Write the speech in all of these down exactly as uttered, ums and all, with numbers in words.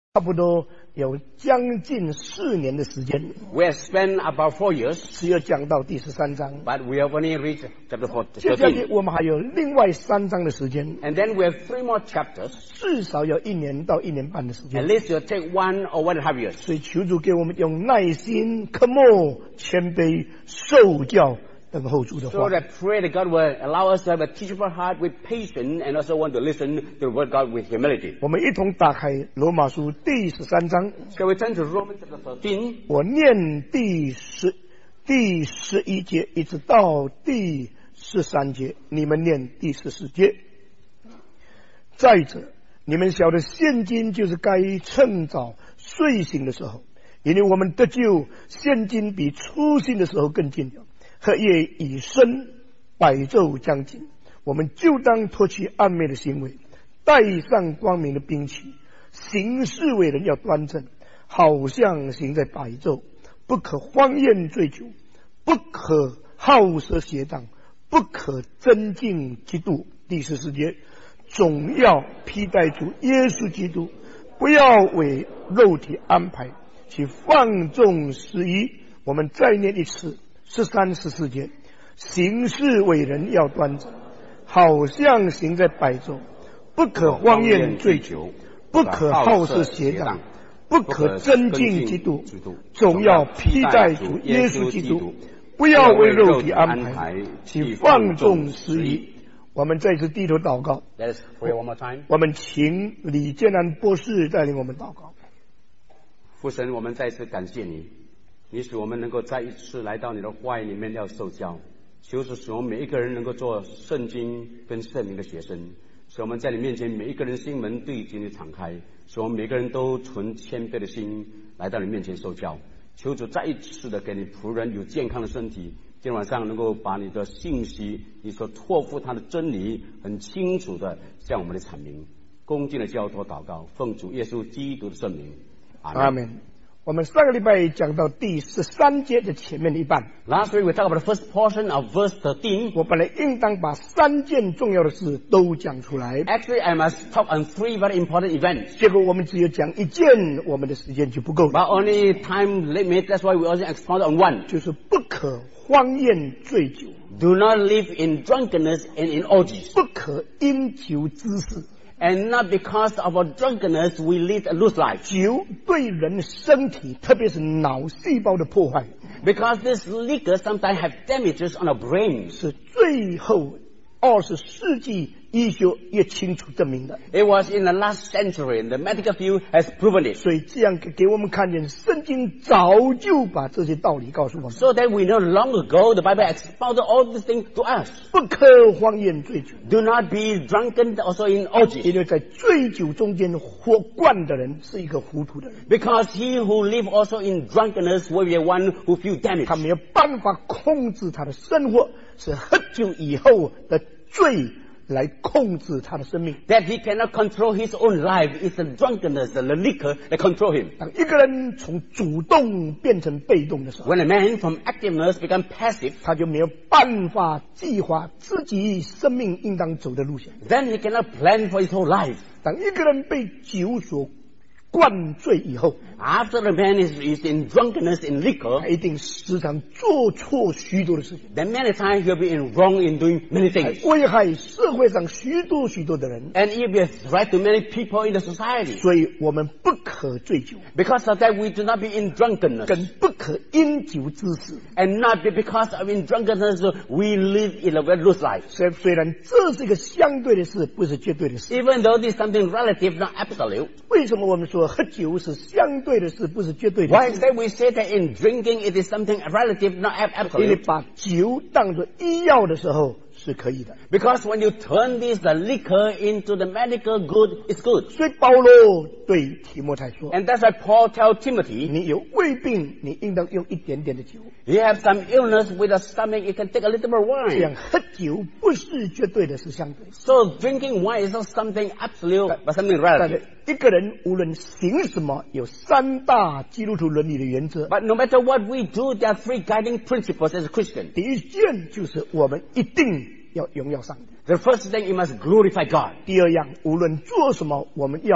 差不多有将近四年的时间。 We have spent about four years. 只有讲到第十三章。 But we have only reached chapter fourteen. 接下来我们还有另外三章的时间。 And then we have three more chapters. 至少有一年到一年半的时间。 At least you'll take one or one and a half years. 所以求主给我们用耐心、渴慕、谦卑、受教。等候主的话。 So I pray that God will allow us to have a teachable heart with patience, and also want to listen to the word of God with humility. 我们一同打开罗马书第十三章。 Shall we turn to Romans chapter thirteen? 我念第十第十一节一直到第十三节，你们念第十四节。再者，你们晓得现今就是该趁早睡醒的时候，因为我们得救，现今比初信的时候更近了。黑夜已深，百昼将近，我们就当脱去暗昧的行为，带上光明的兵器，行事为人要端正，好像行在白昼，不可荒宴醉酒，不可好色邪荡，不可增进基督。第十四节，总要披戴主耶稣基督，不要为肉体安排去放纵私意。我们再念一次十三、十四节，行事为人要端正，好像行在白昼，不可荒宴醉酒，不可好色邪荡，不可增进基督，总要披戴主耶稣基督，不要为肉体安排去放纵私意。我们再次低头祷告。我们请李建安博士带领我们祷告。 父神，我们再次感谢你，你使我们能够再一次来到你的话语里面要受教，求主使我们每一个人能够做圣经跟圣灵的学生，使我们在你面前每一个人心门对经的敞开，使我们每个人都存谦卑的心来到你面前受教。求主再一次的给你仆人有健康的身体，今天晚上能够把你的信息，你所托付他的真理很清楚的向我们的阐明，恭敬的交托祷告，奉主耶稣基督的圣名， 阿门。我们上个礼拜讲到第十三节的前面的一半。 Last week we talked about the first portion of verse thirteen. 我本来应当把三件重要的事都讲出来。 Actually, I must talk on three very important events. 结果我们只有讲一件，我们的时间就不够了。 But only time limit, that's why we also expound on one. 就是不可荒宴醉酒。 Do not live in drunkenness and in orgies. 不可因酒滋事。 And not because of our drunkenness we lead a loose life. 酒对人身体，特别是脑细胞的破坏。 Because this liquor sometimes have damages on our brains. 是最后二十世纪医学也清楚证明的。 It was in the last century, and the medical field has proven it. 所以这样给我们看见，圣经早就把这些道理告诉我们。 So that we know long ago the Bible expounded all these things to us. 不可荒宴醉酒。 Do not be drunken also in orgies. 因为在醉酒中间活惯的人是一个糊涂的人。 Because he who live also in drunkenness will be one who feel damaged. 他没有办法控制他的生活，是喝酒以后的罪来控制他的生命。 That he cannot control his own life. It's the drunkenness, the liquor that control him. 当一个人从主动变成被动的时候， When a man from activeness become passive, 他就没有办法计划自己生命应当走的路线。 then he cannot plan for his whole life. 当一个人被酒所灌醉以后， After the man is, is in drunkenness, in liquor, 他一定时常做错许多的事情， then many times he'll be in wrong in doing many things. 危害社会上许多许多的人。 And he'll be a threat to many people in the society. 所以我们不可醉酒， Because of that, we do not be in drunkenness. 更不可因酒滋事。 And not be because of in drunkenness, we live in a very loose life. 虽虽然这是一个相对的事，不是绝对的事。 Even though this is something relative, not absolute. 为什么我们说喝酒是相对的事，不是绝对的 Why 事？ is that we say that in drinking it is something relative, not ab- 因为 absolute? 把酒当作医药的时候是可以的。 Because when you turn this, the liquor into the medical good, it's good. 所以保罗对提摩太说， And that's why Paul tells Timothy, 你有胃病，你应当用一点点的酒。 you have some illness with a stomach, you can take a little bit of 这样 wine. 喝酒不是绝对的，是相对的。 So drinking wine is not something absolute, but something 但 relative. 是一个人无论行什么，有三大基督徒伦理的原则。 But no matter what we do, there are three guiding principles as a Christian. 第一件就是我们一定要荣耀上帝。 The first thing, you must glorify God. 第二样，无论做什么，我们要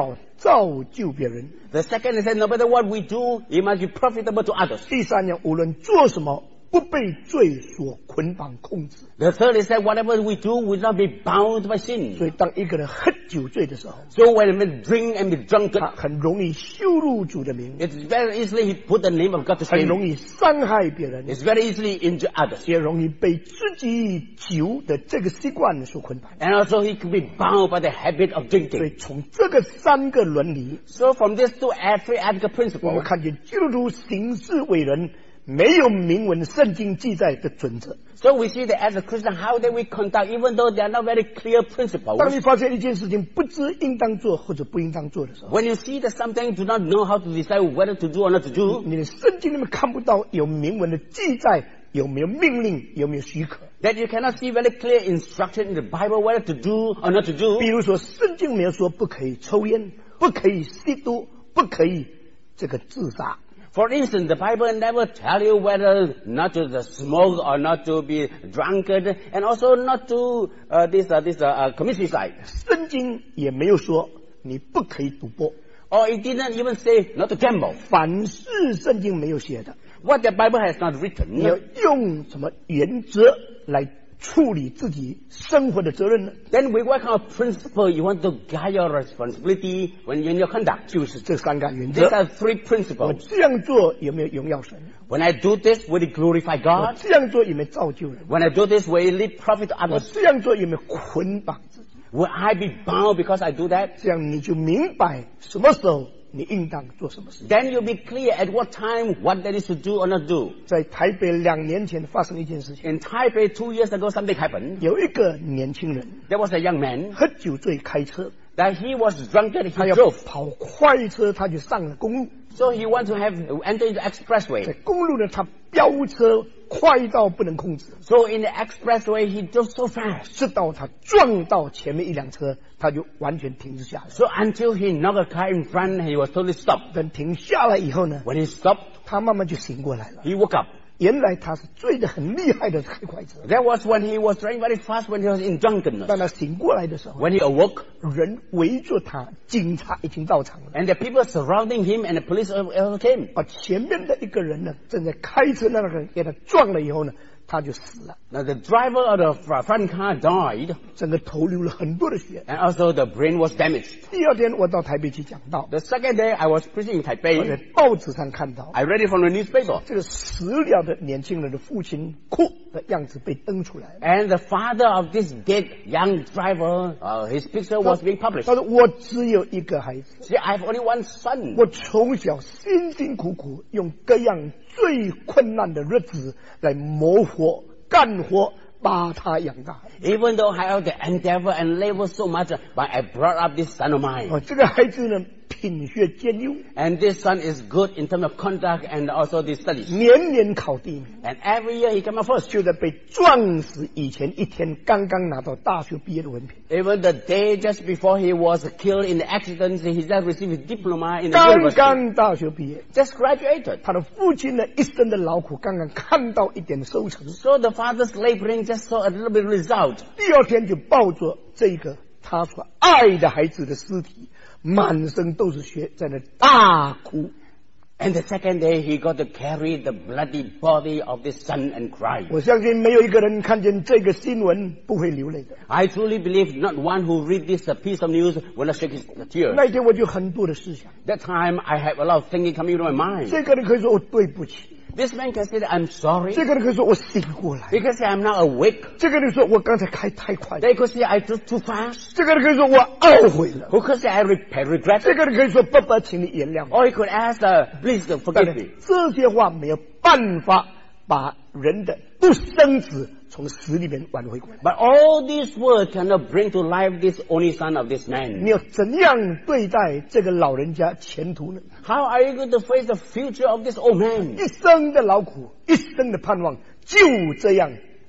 造就别人。 The second is that no matter what we do, it must be profitable to others. 第三样，无论做什么，不被罪所捆绑控制。 The third is that whatever we do will not be bound by 所 sin. 以，当一个人喝酒醉的时候， So when we drink and be 他 drunken, 很容易羞辱主的名， it's very easily he put the name of God to 很 shame. 容易伤害别人， It's very easily injure others. 也容易被自己酒的这个习惯所捆绑。 And also he could be bound by the habit of 所以， drinking. 从这个三个伦理， So from these two three ethical 我们 principles, 看见基督徒行事为人没有明文圣经记载的准则。 so we see that as a Christian, how that we conduct, even though they are not very clear principles. 当你发现一件事情不知应当做或者不应当做的时候， When you see that something do not know how to decide whether to do or not to do, 你的圣经里面看不到有明文的记载，有没有命令，有没有许可。 that you cannot see very clear instruction in the Bible whether to do or not to do. 比如说，圣经没有说不可以抽烟，不可以吸毒，不可以这个自杀。 For instance, the Bible never tell you whether not to smoke or not to be drunkard, and also not to uh, this uh, this uh, uh, commit suicide. 圣经也没有说你不可以赌博， Or it didn't even say not to gamble. 凡是圣经没有写的， What the Bible has not 你要 written, 用什么原则来处理自己生活的责任呢？ then with what kind of principle you want to guide your responsibility when you're in your conduct? 就是这三个原 These 则。 are three 我 principles. 这样做有没有荣耀神？ When I do this, will it glorify 我 God? 这样做有没有造就人？ When I do this, will it lead profit to 我 others? 这样做有没有捆绑自己？ Will I be bound because I do that? 这样你就明白什么时候你应当做什么事。 Then you'll be clear at what time what there is to do or not do. 在台北两年前发生一件事情， In Taipei, two years ago, something happened. 有一个年轻人 There was a young man 喝酒醉开车， that he was drunkard. 他 He 要 drove, 跑快车，他就上了公路。 so he wanted to have enter into 在 expressway. 公路呢，他飙车快到不能控制， So in the expressway, he drove so fast. 直到他撞到前面一辆车，他就完全停止下来。 So until he knocked a car in front, he was totally stopped. 等停下来以后呢， When he stopped, 他慢慢就醒过来了。 he woke up. 原来他是醉得很厉害的开快车， That was when he was driving very fast when he was in drunkenness. 当他醒过来的时候， When he awoke, 人围着他，警察已经到场了。 and the people surrounding him and the police also came. 而前面的一个人呢，正在开车，那个人给他撞了以后呢，他就死了， Now the driver of the fr- front car died, 整个头流了很多的血。 and also the brain was damaged. 第二天我到台北去讲道， The second day, I was preaching in 我在 Taipei. 报纸上看到 I read it from the newspaper. 这个死了的年轻人的父亲哭的样子被登出来。 And the father of this dead young driver, uh, his picture was being published. 他说：“我只有一个孩子， See, I have only one son. 我从小辛辛苦苦用各样最困难的日子来磨活、干活，把他养大。 Even though I have the endeavor and labor so much, but I brought up this son of mine. 哦，这个孩子呢，品学兼优， And this son is good in terms of conduct and also the studies. 年年考第一名。 And every year he came out first. 就在被撞死以前一天，刚刚拿到大学毕业的文凭， Even the day just before he was killed in the accident, he just received his diploma in the 刚 university. 刚大学毕业。 Just graduated. 他的父亲呢，一生的劳苦刚刚看到一点收成， So the father's laboring just saw a little bit result. 第二天就抱着这个他所爱的孩子的尸体，满身都是血，在那大哭。 And the second day he got to carry the bloody body of this son and cry. 我相信没有一个人看见这个新闻不会流泪的。 I truly believe not one who read this uh, piece of news will not shake his tears. 那一天我就很多的思想， That time I have a lot of thinking coming into my mind. 这个人可以说我对不起， This man can say that I'm sorry 这个人可以说我醒过来， because I'm not awake. 这个人说我刚才开太快， They could say I drove too fast. 这个人可以说我懊悔了， Who could say I re- regret 这 it? 个人可以说爸爸，请你原谅我。 Or he could ask, uh, please uh, 但 forgive 是 me. 这些话没有办法把人的不生子从死里面挽回过来。 But all these words cannot bring to life this only son of this man. 你要怎样对待这个老人家前途呢？ How are you going to face the future of this old man? 一生的劳苦，一生的盼望，就这样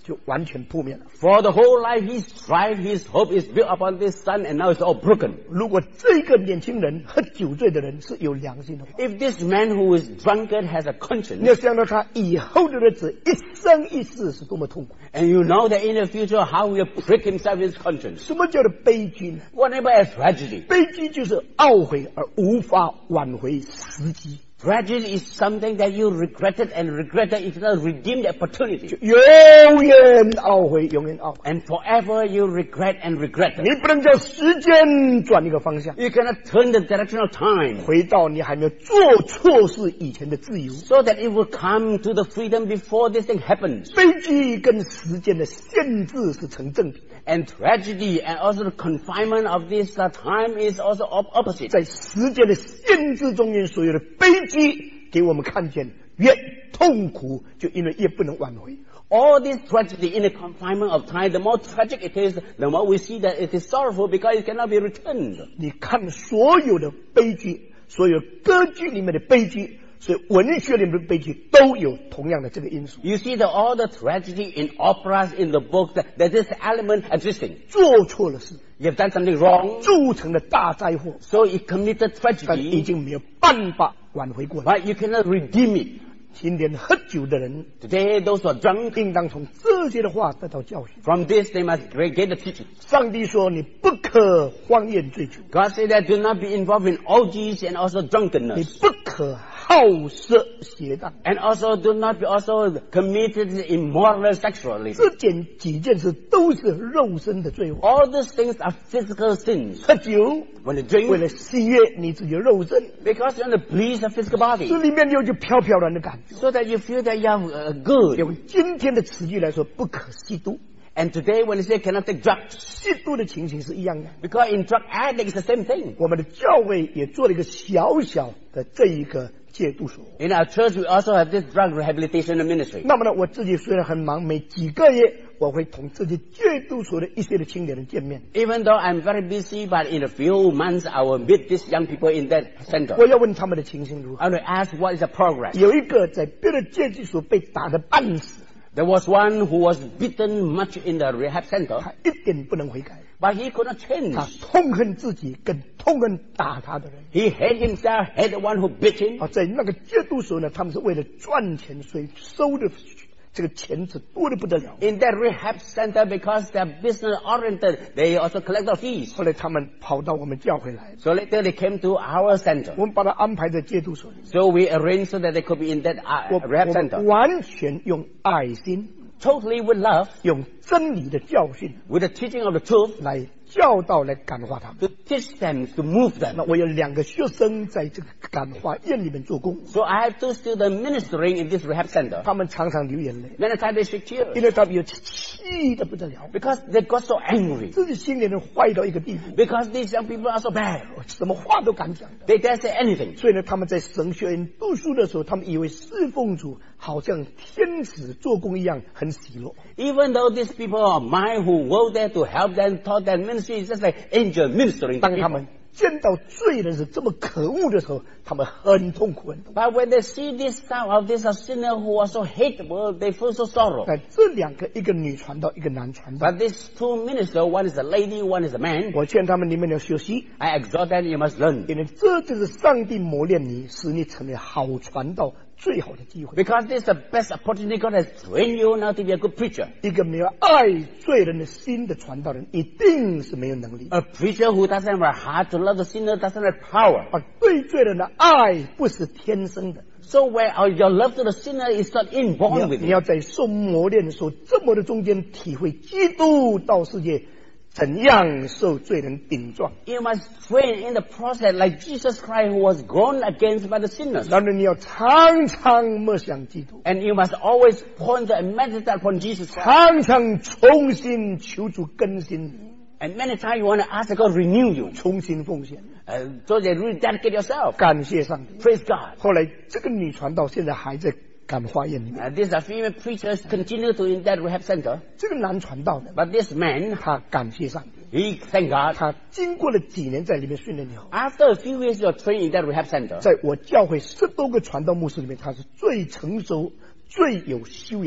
就完全扑灭了。 For the whole life, his strive, his hope is built upon this son, and now it's all broken. 如果这个年轻人喝酒醉的人是有良心的话， If this man who is drunkard has a 你 conscience, 要想到他以后的日子，一生一世是多么痛苦。 and you know that in the future how he will prick himself in his conscience. 什么叫做悲剧呢？ Whatever a tragedy. 悲剧就是懊悔而无法挽回时机， Tragedy is something that you regretted and regretted. It's not redeemed opportunity. 永远懊悔，永远懊悔。 And forever you regret and regret. 你不能叫时间转一个方向， You cannot turn the direction of time 回到你还没有做错事以前的自由。 so that it will come to the freedom before this thing happens. 悲剧跟时间的限制是成正比的， And tragedy and also the confinement of this uh, time is also op- opposite. 在时间的限制中间，所有的悲剧给我们看见，越痛苦就因为越不能挽回。 All this tragedy in the confinement of time, the more tragic it is, the more we see that it is sorrowful because it cannot be returned. 你看所有的悲剧，所有歌剧里面的悲剧，所有文学里面的悲剧，都有同样的这个因素。 You see that all the tragedy in operas, in the books, that there's this element existing. 做错了事， You have done something wrong, 铸成了大灾祸， so you committed 但已 tragedy, 经没有办法挽回过来。 but you cannot redeem it. 今天喝酒的人， Today, those who are drunk, 应当从这些的话得到教训。 from this they must get the teaching. 上帝说：“你不可荒宴醉酒， God said that do not be involved in orgies and also 你 drunkenness. 不可好色邪荡。 And also do not be also committed immoral sexually. 这件几件事都是肉身的罪恶。 All these things are physical sins. 喝酒 When you 为 drink, 了喜悦你自己的肉身， because you want to please the physical body, 这里面有就飘飘然的感觉。 so that you feel that you are uh, good. 用今天的词句来说，不可吸毒。 And today when you say cannot take drugs, 吸毒的情形是一样的。 because in drug addict it's the same thing. 我们的教会也做了一个小小的这一个戒毒所。 In our church we also have this drug rehabilitation ministry. 那么呢，我自己虽然很忙，每几个月我会同这些戒毒所的一些的青年人见面。 Even though I'm very busy, but in a few months I will meet these young people in that center. 我要问他们的情形如何。 I will ask what is the progress. 有一个在别的戒毒所被打得半死， There was one who was beaten much in the rehab center, 他一点不能悔改， but he could not change. 他痛恨自己，更痛恨打他的人。 He hate himself, hate the one who beat him. 啊，在那个戒毒所呢，他们是为了赚钱，所以收的这个钱是多的不得了。 In that rehab center, because they're business oriented, they also collect the fees. 后来他们跑到我们教会来， So later they came to our center. 我们把他安排在戒毒所里。 So we arranged so that they could be in that 我 uh, rehab 我们 center. 完全用爱心， Totally with love, 用真理的教训 with the teaching of the truth, 来教导，来感化他们。 to teach them, to move 那 them. 我有两个学生在这个感化院里面做工， So I have two students ministering in this rehab center. 他们常常流眼泪， Many times they shed 因 tears 为他们有气的不得了， because they got so angry. 自己心里人坏到一个地步， Because these young people are so bad. 什么话都敢讲的。 They dare say anything. 所以呢，他们在神学院读书的时候，他们以为侍奉主好像天使做工一样，很喜乐。 Even though these people are mine who go there to help them, taught them ministry, it's just like angel ministering to 当他 people. 们见到罪人是这么可恶的时候，他们很痛苦，很痛苦。 But when they see this side of this sinner who are so hateable, they feel so sorrow. 但这两个，一个女传道，一个男传道， But these two ministers, one is a lady, one is a man. 我劝他们你们要学习， I exhort them, you must learn. 因为这就是上帝磨练你，使你成为好传道最好的机会。 Because this is the best opportunity God has trained you now to be a good preacher. 一个没有爱罪人的心的传道人，一定是没有能力。 A preacher who doesn't have a heart to love the sinner doesn't have power. 而对罪人的爱不是天生的， So where your love to the sinner is not 你 inborn 要 with 你 you. 要在受磨练、受折磨的中间，体会基督到世界怎样受罪人顶撞。 You must train in the process like Jesus Christ who was gone against by the sinners. 然后你要常常默想基督， And you must always ponder and meditate upon Jesus Christ. 常常重新求主更新你， And many times you want to ask God renew you. 重新奉献， Uh, so that you rededicate yourself. 感谢上帝。 Praise God. 后来这个女传道现在还在感化院里面， Uh, these are female preachers continue to in that rehab center. 这个男传道呢， But this man, 他感谢上帝， he thank God. 他经过了几年在里面训练以后， After a few years of training in that rehab center, 在我教会十多个传道牧师里面，他是最成熟、最有修养的人。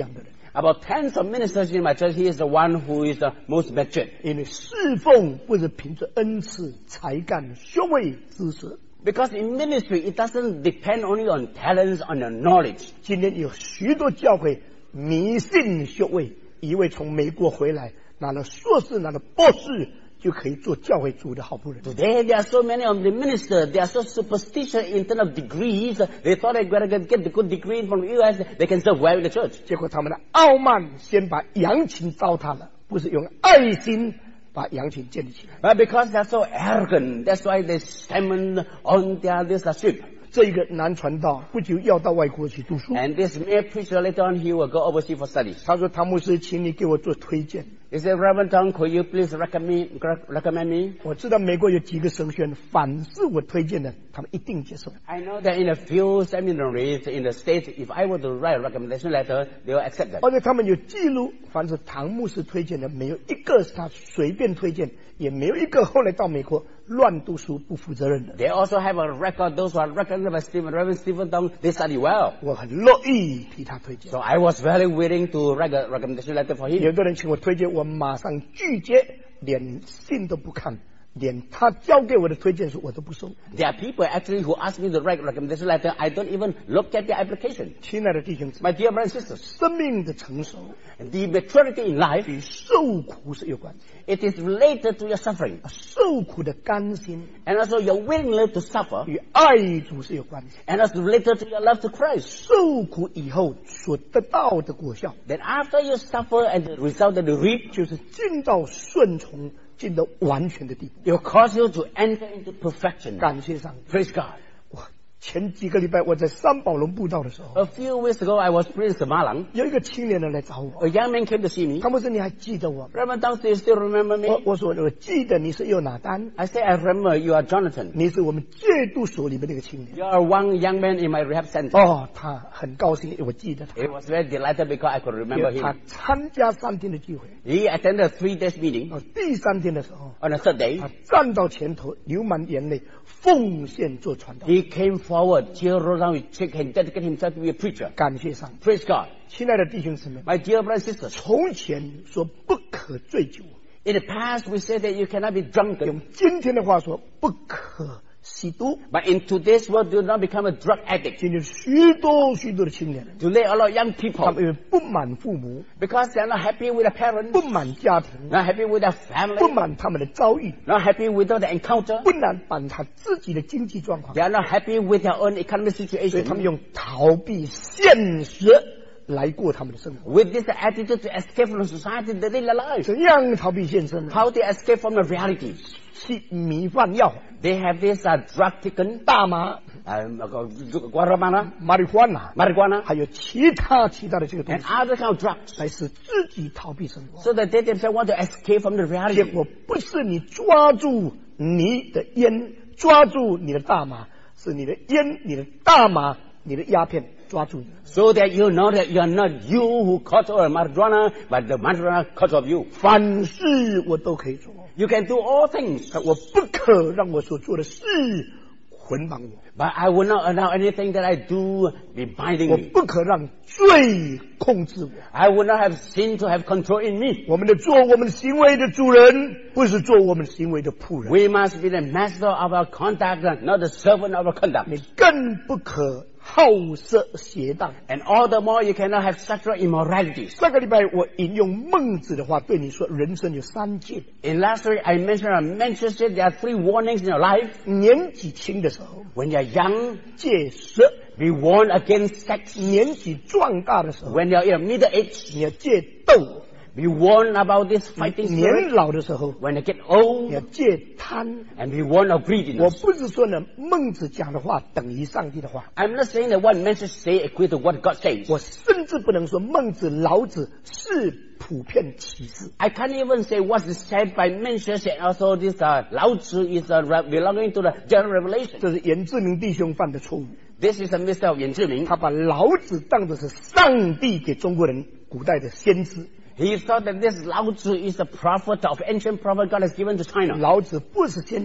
About tens of ministers in my church, he is the one who is the most matured. 因为侍奉不是凭着恩赐、才干、学位、知识。 Because in ministry, it doesn't depend only on talents, on your knowledge. 今天有许多教会迷信学位，以为从美国回来拿了硕士、拿了博士就可以做教会主的好仆人。 Today, there are so many of the ministers, they are so superstitious in terms of degrees. They thought they're going to get the good degree from the U S, they can serve well in the church. 结果他们的傲慢先把羊群糟蹋了，不是用爱心把羊群建立起来。 But because they're so arrogant, that's why they stammer on their this sheep. 这一个男传道不久要到外国去读书， And this mere preacher later on, he will go overseas for studies. 他说：“汤牧师，请你给我做推荐。 He said, Reverend Tong, could you please recommend, recommend me? 我知道美国有几个神学院，凡是我推荐的，他们一定接受。 I know that in a few seminaries in the States, if I were to write a recommendation letter, they will accept that. 而且他们有记录，凡是唐牧师推荐的，没有一个是他随便推荐，也没有一个后来到美国乱读书不负责任的。 They also have a record, those who are recommended by Stephen, Reverend Stephen Tong, they study well. 我很乐意替他推荐。 So I was very willing to write a recommendation letter for him. 有的人请我推荐，我马上拒绝，连信都不看，连他交给我的推荐书我都不收。 There are people actually who ask me to write a recommendation letter. I don't even look at the application. 亲爱的弟兄姊 My 妹， dear brothers and sisters, 生命的成熟 the maturity in life, 与受苦是有关系， it is related to your suffering. 受苦的甘心 And also your willingness to suffer, 与爱主是有关系。 and also related to your love to Christ. 受苦以后所得到的果效， Then after you suffer and the result that you reap, 就是进到顺从、进到完全的地步。 it will cause you to enter into perfection. 感谢上帝！ Praise God. 哇，前几个礼拜我在三宝龙布道的时候， A few weeks ago, I was praying in Semalang. 有一个青年人来找我， A young man came to see me. 他们说：“你还记得我吗 Reverend Tong, do you still remember 我 me? 我说：“我记得你是又拿单， I say, I remember you are Jonathan. 你是我们戒毒所里面那个青年。 You are one young man in my rehab center. ” 哦，他很高兴，我记得他， He was very delighted because I could 因 remember 为他 him. 参加三天的聚会。 He attended a three days meeting. 哦，第三天的时候， On the third day, 他站到前头，流满眼泪，奉献做传道。 he came forward, tear rolled down his cheek, and dedicated himself to be a preacher. 感谢上帝， Praise God. 亲爱的弟兄姊妹， My dear brothers and sisters, 从前说不可醉酒， in the past we said that you cannot be drunken. 用今天的话说不可吸毒。 But in today's world, do not become a drug addict. 今天许多许多的青年人， Today, a lot of young 他 people, 们因为不满父母， because they are not happy with their parents, 不满家庭， not happy with their 不 family, 满他们的遭遇， not happy with their encounter, 不满满他自己的经济状况， they are not happy with their own economic 所以他们 situation. 用逃避现实来过他们的生活。 With this attitude to escape from society, they live their lives. 怎样逃避现实呢？ How they escape from the reality? 吸迷幻药、 They have this uh, drug taken, 大麻、 um, guarana, 马里花纳， marijuana, 还有其他其他的这个东 and 西， other kind of drugs, 来使自己逃避生活。 so that they themselves want to escape from the 结 reality. 果不是你抓住你的烟，抓住你的大麻，是你的烟、你的大麻、你的鸦片抓住你。 So that you know that you are not you who caught or marijuana, but the marijuana caught of you. 凡事我都可以做， You can do all things, 但我不可让我所做的事捆绑我， but I will not allow anything that I do be binding 我 me. 不可让罪控制我。 I will not have sin to have control in me. 我们的做我们的行为的主人，不是做我们行为的仆人。 We must be the master of our conduct, not the servant of our conduct. 你更不可好色邪荡。 And all the more you cannot have sexual immoralities. 上个礼拜我引用孟子的话对你说，人生有三戒。 In last week, I mentioned, I mentioned that there are three warnings in your life. 年纪轻的时候 When you're young, 戒色， be warned against sex. 年纪壮大的时候 When you're in middle age, 你要戒斗， be warned about this fighting 年 spirit. 老的时候 When you get 你 old, 要戒贪。 and be warned of 我 greediness. 不是说呢，孟子讲的话等于上帝的话， I'm not saying that what men should say equate to what God says. 我甚至不能说孟子、老子是普遍启示。 I can't even say what is said by Mencius and also this uh, Lao Tzu is uh, re- belonging to the general revelation. 这是严志明弟兄犯的错误， This is a mistake of Yan Zhiming. 他把老子当作是上帝给中国人古代的先知。 He thought that this Lao Tzu is the prophet of ancient prophet God has given to China. 老子不是先知，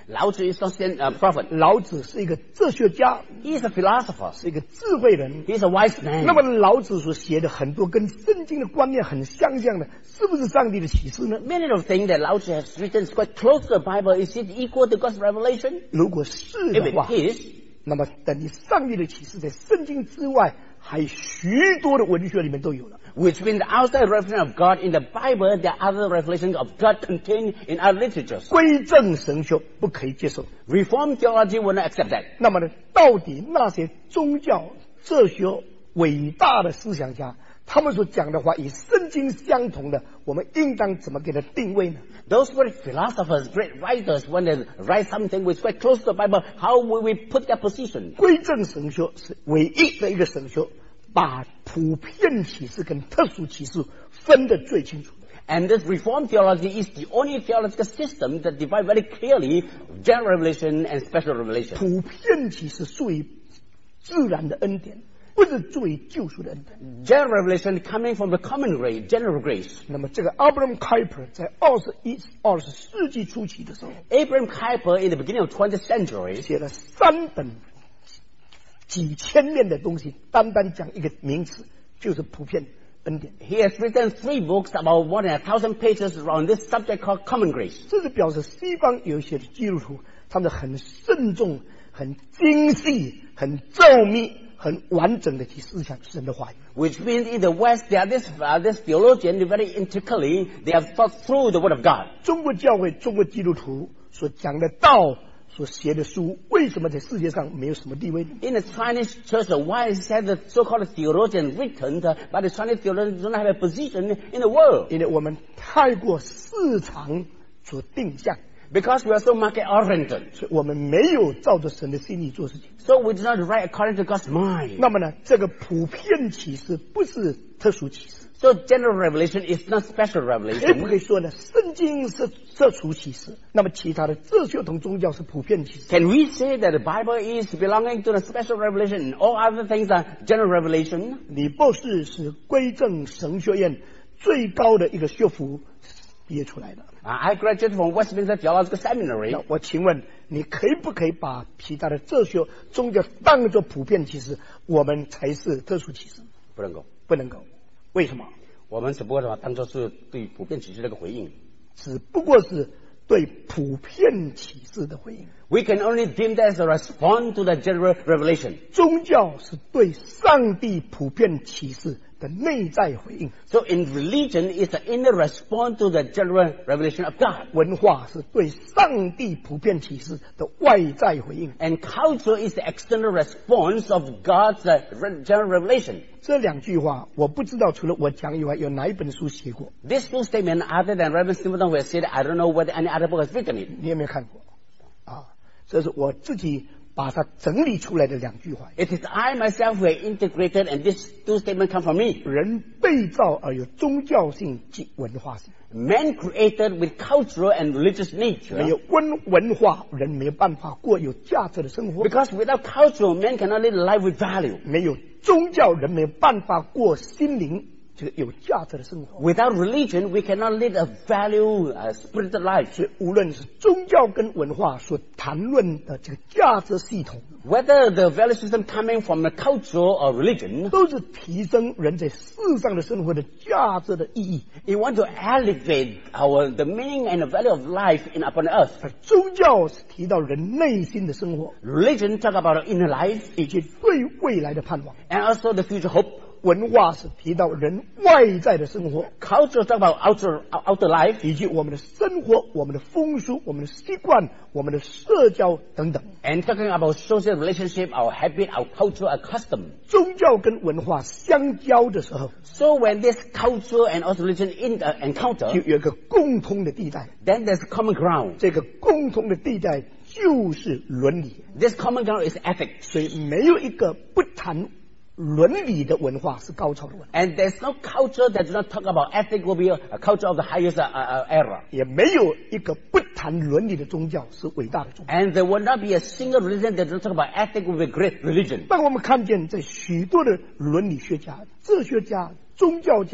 Lao Tzu is not a uh, prophet. 老子是一个哲学家， He is a philosopher. 是一个智慧人。 He is a wise man. 那么老子所写的很多跟圣经的观念很相像的，是不是上帝的启示呢？ Many of the things that Lao Tzu has written is quite close to the Bible. Is it equal to God's revelation? 如果是 If 的话， it is, 那么等于上帝的启示在圣经之外，还有许多的文学里面都有了。 which means outside revelation of God in the Bible, there are other revelations of God contained in our literatures. 归正神学不可以接受。 Reformed theology will not accept that. 那么呢，到底那些宗教、哲学伟大的思想家，他们所讲的话与圣经相同的，我们应当怎么给它定位呢？ Those great philosophers, great writers, when they write something which is quite close to the Bible, how will we put their position? 归正神学是唯一的一个神学，把普遍启示跟特殊启示分得最清楚。 And this Reformed theology is the only theological system that divides very clearly general revelation and special revelation. 普遍启示属于自然的恩典，不是作为救赎的恩典。 General revelation coming from the common grace, general grace. 那么这个 Abraham Kuyper 在二十一、二十世纪初期的时候， Abraham Kuyper in the beginning of twentieth century 写了三本几千面的东西，单单讲一个名词，就是普遍恩典。 he has written three books about more than a thousand pages around this subject called common grace. 这是表示西方有一些基督徒，他们很慎重、很精细、很周密、很完整的去思想神的话语。 Which means in the West, there are this, uh, this theologian very intricately, they have thought through the Word of God. 中国教会、中国基督徒所讲的道、所写的书，为什么在世界上没有什么地位呢？ In the Chinese church, why is that the so-called theologian written, uh, but the Chinese theologians don't have a position in the world? 因为我们太过市场所定向， Because we are so market-oriented. 所以我们没有照着神的心意做事情。 So we do not write according to God's mind. 那么呢，这个普遍启示不是特殊启示， So general revelation is not special 可不 revelation. 可以说呢？圣经是特殊启示，那么其他的哲学同宗教是普遍启示。 Can we say that the Bible is belonging to the special revelation and all other things are general revelation? 李博士是归正神学院最高的一个学府毕业出来的。 Uh, I graduated from Westminster Theological Seminary. 那我请问，你可以不可以把其他的哲学宗教当作普遍启示，我们才是特殊启示？ 不能够。 不能够，为什么？ 我们只不过把它当作是对普遍启示的一个回应。 只不过是对普遍启示的回应。 We can only deem that as a response to the general revelation. 宗教是对上帝普遍启示的内在回应， So in religion, it's the inner response to the general revelation of God. 文化是对上帝普遍启示的外在回应。 And culture is the external response of God's uh, re- general revelation. 这两句话，我不知道除了我讲以外，有哪一本书写过？ This two statement, other than Reverend Stephen who has said, I don't know whether any other book has written it. 你有没有看过？啊，这是我自己把它整理出来的两句话。 It is I myself who have integrated, and these two statements come from me. 人被造而有宗教性及文化性， Man created with cultural and religious 没 nature. 有文文化，人没有办法过有价值的生活； Because without culture, man cannot live a life with value. 没有宗教，人没有办法过心灵这个有价值的生活。 Without religion, we cannot live a value, uh, spiritual life. 所以，无论是宗教跟文化所谈论的这个价值系统， Whether the value system coming from the culture or religion, 都是提升人在世上的生活的价值的意义。 we want to elevate our the meaning and the value of life in upon earth. 而宗教是提到人内心的生活， Religion talk about our inner life 以及对未来的盼望； and also the future hope. 文化是提到人外在的生活， Culture talk about outer outer life 以及我们的生活、我们的风俗、我们的习惯、我们的社交等等。 and talking about social relationship, our habit, our culture, our custom. 宗教跟文化相交的时候， So when this culture and also religion in, uh, 就 encounter, 有一个共通的地带。 then there's common ground. 这个共同的地带就是伦理， This common ground is ethics. 所以没有一个不谈伦理的文化是高超的文化， And there's no culture that does not talk about ethics will be a, a culture of the highest uh, uh, era. 也没有一个不谈伦理的宗教是伟大的宗教。 And there will not be a single religion that does not talk about ethics will be a great religion. 当我们看见在许多的伦理学家、哲学家、宗教家、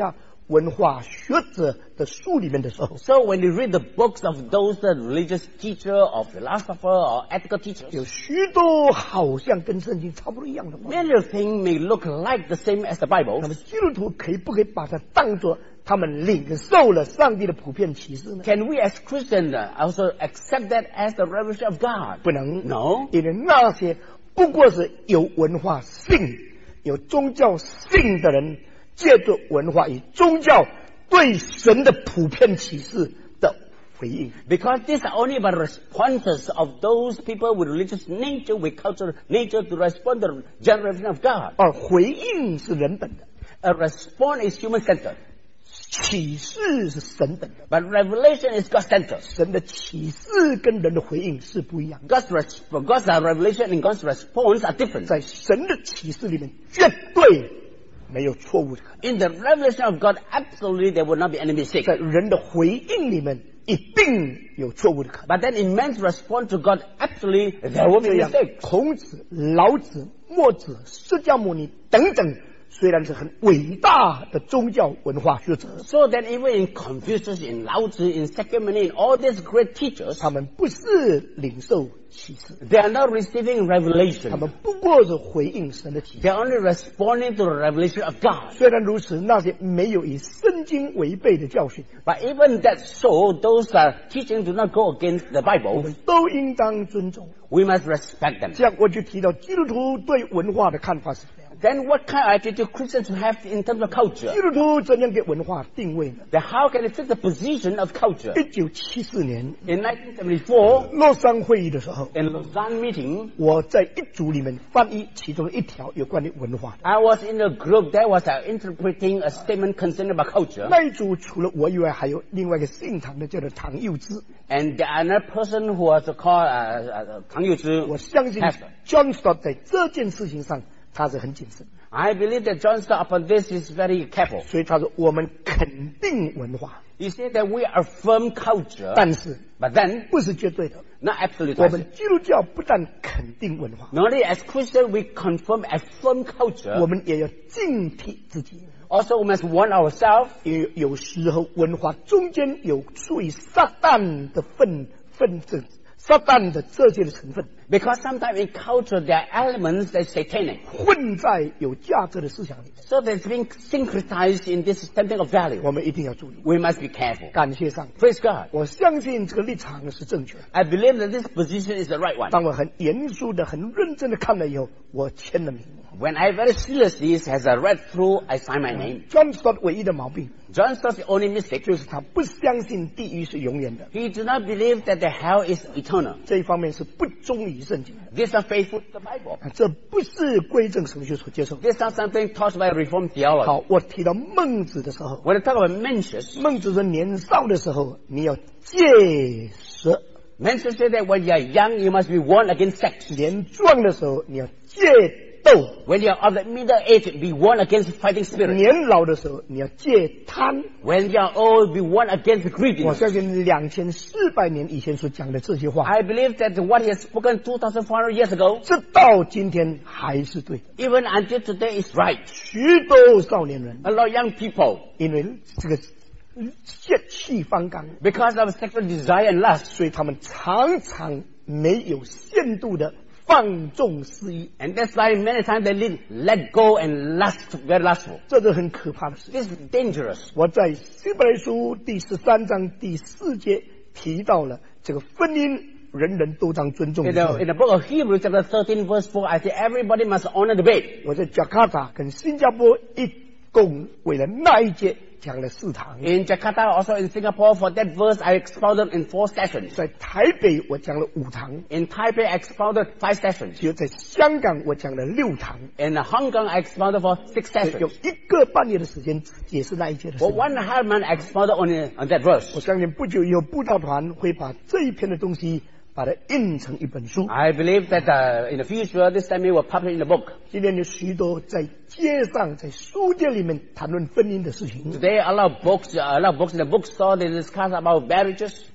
文化学者的书里面的时候， So when you read the books of those uh, religious teacher or philosopher or ethical teachers, 有许多好像跟圣经差不多一样的话， many of things may look like the same as the 那 Bible. 么基督徒可以不可以把它当作他们领受了上帝的普遍启示呢？ Can we as Christians uh, also accept that as the revelation of God? 不能， No. 因为那些不过是有文化性、有宗教性的人，借着文化与宗教对神的普遍启示的回应。 Because these are only but responses of those people with religious nature, with cultural nature to respond to the general revelation of God. 而回应是人本的， A response is human-centered, 启示是神本的。 but revelation is God-centered. 神的启示跟人的回應是不一樣的， God's, res- God's revelation and God's response are different. 在神的啟示裏面絕對沒有錯誤的可能， In the revelation of God, absolutely there will not be any mistake. 在人的回應裏面一定有錯誤的可能。 But then in man's response to God, absolutely there will be 這樣 mistakes. 孔子、老子、墨子、釋迦牟尼等等，雖然是很偉大的宗教文化學者， So that even in Confucius, in Lao Tzu, in Sakyamuni, in all these great teachers, 他們不是領受啟示， they are not receiving 他 revelation. 們不過是回應神的啟示。 They are only responding to the revelation of God. 雖然如此，那些沒有以聖經違背的教訓， But even that so, those uh, teachings do not go against the 我 Bible. 們都應當尊重。 We must respect them. 這樣我就提到基督徒對文化的看法是怎麼樣。 Then what kind of attitude Christians have in terms of culture? 基督徒怎樣給文化定位呢？ Then how can it fit the position of culture? 一九七四年 In nineteen seventy-four, 洛桑會議的時候， in Lausanne meeting, 我在一組裡面翻譯其中一條有關於文化的。 I was in a group that was uh, interpreting a statement concerning about culture. 那一組除了我以外，還有另外一個姓唐的，叫做唐佑之。 And the another person who was called uh, uh, Tang Yuzi. 我相信 Pastor. John Stott 在這件事情上他是很謹慎， I believe that John Stott upon this is very careful. 所以他說我們肯定文化， He said that we affirm culture, 但是 but then 不是絕對的。 not absolute. 我們基督教不但肯定文化， Not only as Christians we confirm, affirm 我 culture. 們也要警惕自己。 Also, we must warn ourselves. 有有時候文化中間有屬於撒旦的分分子，撒旦的這些的成分 Because sometimes in culture there are elements that are satanic. 混在有價值的思想裡面， So that's being syncretized in this standing of value. 我們一定要注意。 We must be careful. 感謝上帝， Praise God. 我相信這個立場是正確的。 I believe that this position is the right one. 當我很嚴肅的、很認真的看了以後，我簽了名。 When I very seriously has a read through, I sign my name. John Stott 唯一的毛病 John Stott's only mistake. 就是他不相信地獄是永遠的， He do not believe that the hell is eternal. 這一方面是不忠於聖經的。 These are faithful to the Bible. 啊，這不是歸正神學所接受的。 These are something taught by Reformed theology. 好，我提到孟子的時候， When I talk about Mencius, 孟子說年少的時候你要戒蛇， Mencius said that when you are young, you must be warned against sex. 年壯的時候你要戒鬥， When you are of the middle age, be warned against fighting spirit. 年老的時候你要戒貪。 When you are old, be warned against 我 greediness. 相信兩千四百年以前所講的這些話， I believe that what he has spoken two thousand four hundred years ago, 直到今天還是對的。 even until today, is right. 許多少年人 A lot of young people, 因為這個血氣方剛， because of sexual desire and lust, 所以他們常常沒有限度的放縱私欲， and that's why many times they live, let go and lust, very lustful. 這是很可怕的事。 This is dangerous. 我在希伯来書第十三章第四節提到了這個婚姻人人都當尊重 In 的 the, in the book of Hebrews, chapter thirteen, verse four, I say everybody must honor the bed. 我在加卡達跟新加坡一共為了那一節講了四堂， In Jakarta, also in Singapore, for that verse, I expounded in four sessions. 在台北我講了五堂， In Taipei, I expounded five sessions. 只有在香港我講了六堂， In Hong Kong, I expounded for six 有 sessions. 一個半月的時間解釋那一節的事 For。one and a half month, I expounded on, on that verse. 我相信不久以後布道團會把這一篇的東西把它印成一本書。 I believe that uh, in the future, this time we will publish in the book. 今天有許多在街上、在書店裡面談論婚姻的事情， Today, a lot of books, uh, a lot of books in the bookstore, they discuss about marriages.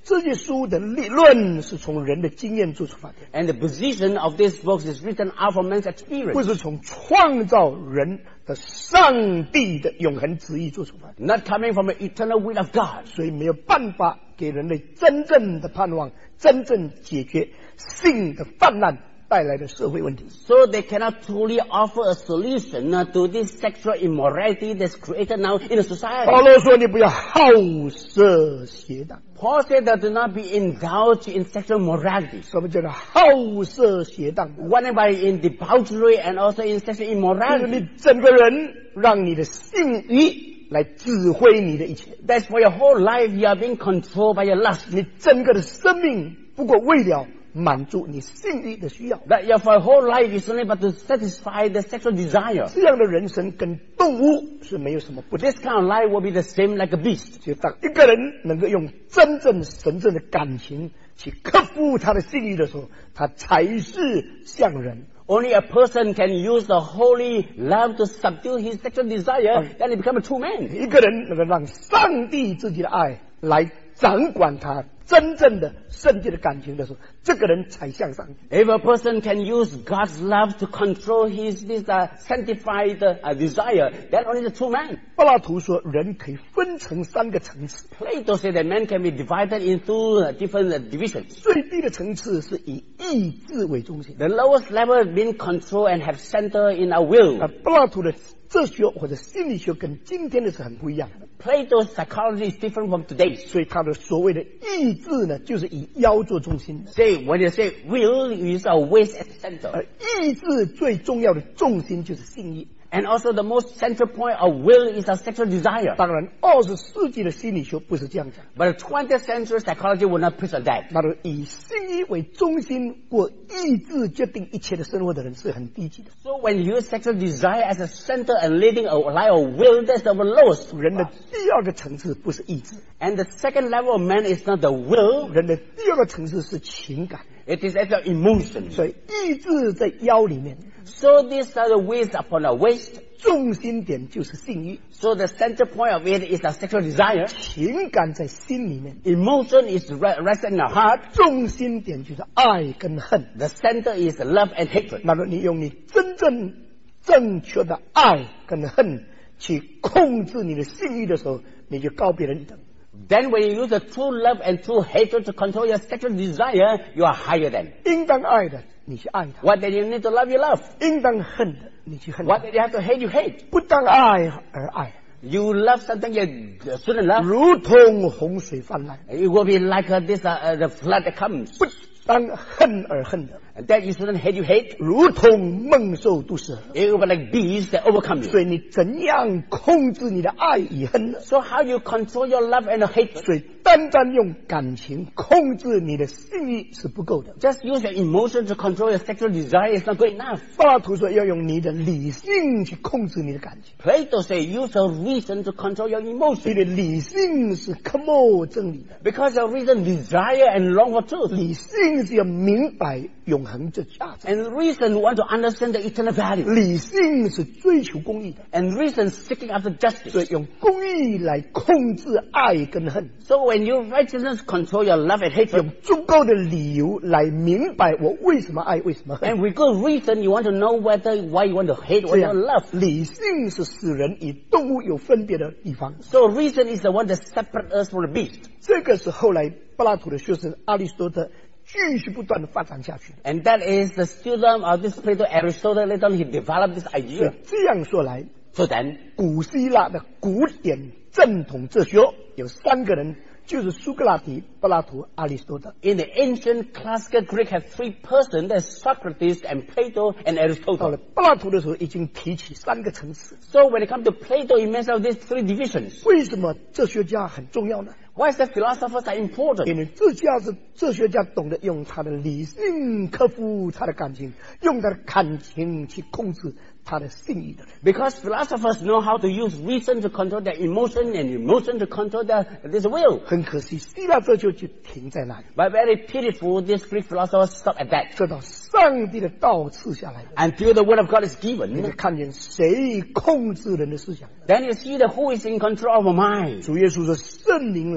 这些书的理论是从人的经验做出发的， And the position of these books is written out from man's 不 experience, 是从创造人的上帝的永恒旨意做出发的， not coming from the eternal will of God. 所以没有办法给人类真正的盼望，真正解决性的泛滥带来的社会问题。 So they cannot truly offer a solution uh, to this sexual immorality that's created now in the 保 society. 罗说：“你不要好色邪荡。 Paul said that do not be indulged in sexual morality, 什么叫做好色邪荡？ whether by in debauchery and also in sexual 就是 immorality. 你整个人让你的性欲来指挥你的一切， That's for your whole life you are being controlled by your lust. 你整个的生命不过为了满足你性欲的需要。 That your for your whole life is only but to satisfy the sexual desire. 这样的人生跟动物是没有什么不同。 This kind of life will be the same like a beast. 就当一个人能够用真正神圣的感情去克服他的性欲的时候，他才是像人。 Only a person can use the holy love to subdue his sexual desire, then he become a true man. 一个人能够让上帝自己的爱来掌管他真正的圣洁的感情的时候，这个人才像上帝。 If a person can use God's love to control his this uh, sanctified uh, desire, then only the true man. 柏拉图说，人可以分成三个层次， Plato said that man can be divided into uh, different uh, divisions. 最低的层次是以意志为中心。 The lowest level being control and have center in our will. 啊，柏拉图的哲学或者心理学跟今天的是很不一样的， Plato's psychology is different from today's. 所以他的所谓的意志呢，就是以腰做中心的。 Say, when you say will, you use our waist at the center. 而意志最重要的重心就是性欲。 And also the most central point of will is our sexual desire. 当然，二十世纪的心理学不是这样讲， But the twentieth century psychology will not preach on that. 那么以性欲为中心过意志决定一切的生活的人是很低级的。 So when you use sexual desire as a center and leading a life of will, that's the lowest. 人的第二个层次不是意志， And the second level of man is not the will, 人的第二个层次是情感。 it is as an emotion. 所以意志在腰里面， So these are the ways upon our waist. 重心点就是性欲， So the center point of it is our sexual desire. 情感在心里面， Emotion is re- resting in our heart. 重心点就是爱跟恨。 The center is love and hatred. 那么你用你真正正确的爱跟恨去控制你的性欲的时候，你就高别人一等。 Then when you use the true love and true hatred to control your sexual desire, you are higher than. 应当爱的，你去爱他； What that you need to love, you love. 应当恨的，你去恨 What 他。 that you have to hate, you hate. 不当爱而爱， You love something you shouldn't love. 如同洪水泛滥； It will be like uh, this, uh, uh, the flood that comes. 不当恨而恨的， And that you shouldn't hate, you hate. 如同猛兽毒蛇。 It will be like bees that overcome you. 所以你怎样控制你的爱与恨呢？ So how you control your love and your hatred? 所以单单用感情控制你的性欲是不够的。 Just use your emotion to control your sexual desire is not good enough. 柏拉图说要用你的理性去控制你的感情， Plato say use your reason to control your 你 emotion. 的理性是渴慕真理的， Because your reason desire and long for truth. 理性是要明白永恒的价值， And reason want to understand the eternal value. 理性是追求公义的， And reason seeking after 所以 justice. 用公义来控制爱跟恨， So when you righteousness control your love and hatred, 用足够的理由来明白我为什么爱，为什么恨。 and with good reason you want to know whether why you want to hate or 这 you 样 want to love. 理性是使人与动物有分别的地方。 So reason is the one that separates us from the beast. 这个是后来柏拉图的学生阿里士多德继续不断的发展下去的。 And that is the student of this Plato, Aristotle. Later on he developed this 所以 idea. 这样说来， So then, 古希腊的古典正统哲学有三个人，就是苏格拉底、柏拉图、阿里士多德。 in the ancient classical Greek had three persons, there's Socrates and Plato and 到了 Aristotle. 柏拉图的时候，已经提起三个层次。 So when it comes to Plato, he mentions these three divisions. 为什么哲学家很重要呢？ Why is that philosophers are important? 因为哲家是哲学家懂得用他的理性克服他的感情，用他的感情去控制他的性欲的人。 Because philosophers know how to use reason to control their emotion and emotion to control their this will. 很可惜，希腊哲学就停在那里， But very pitiful, these Greek philosophers stop at that. 直到上帝的道赐下来的， Until the word of God is 你就 given, 看见谁控制人的思想。 then you see the who is in control of our mind. 主耶稣说：“圣灵来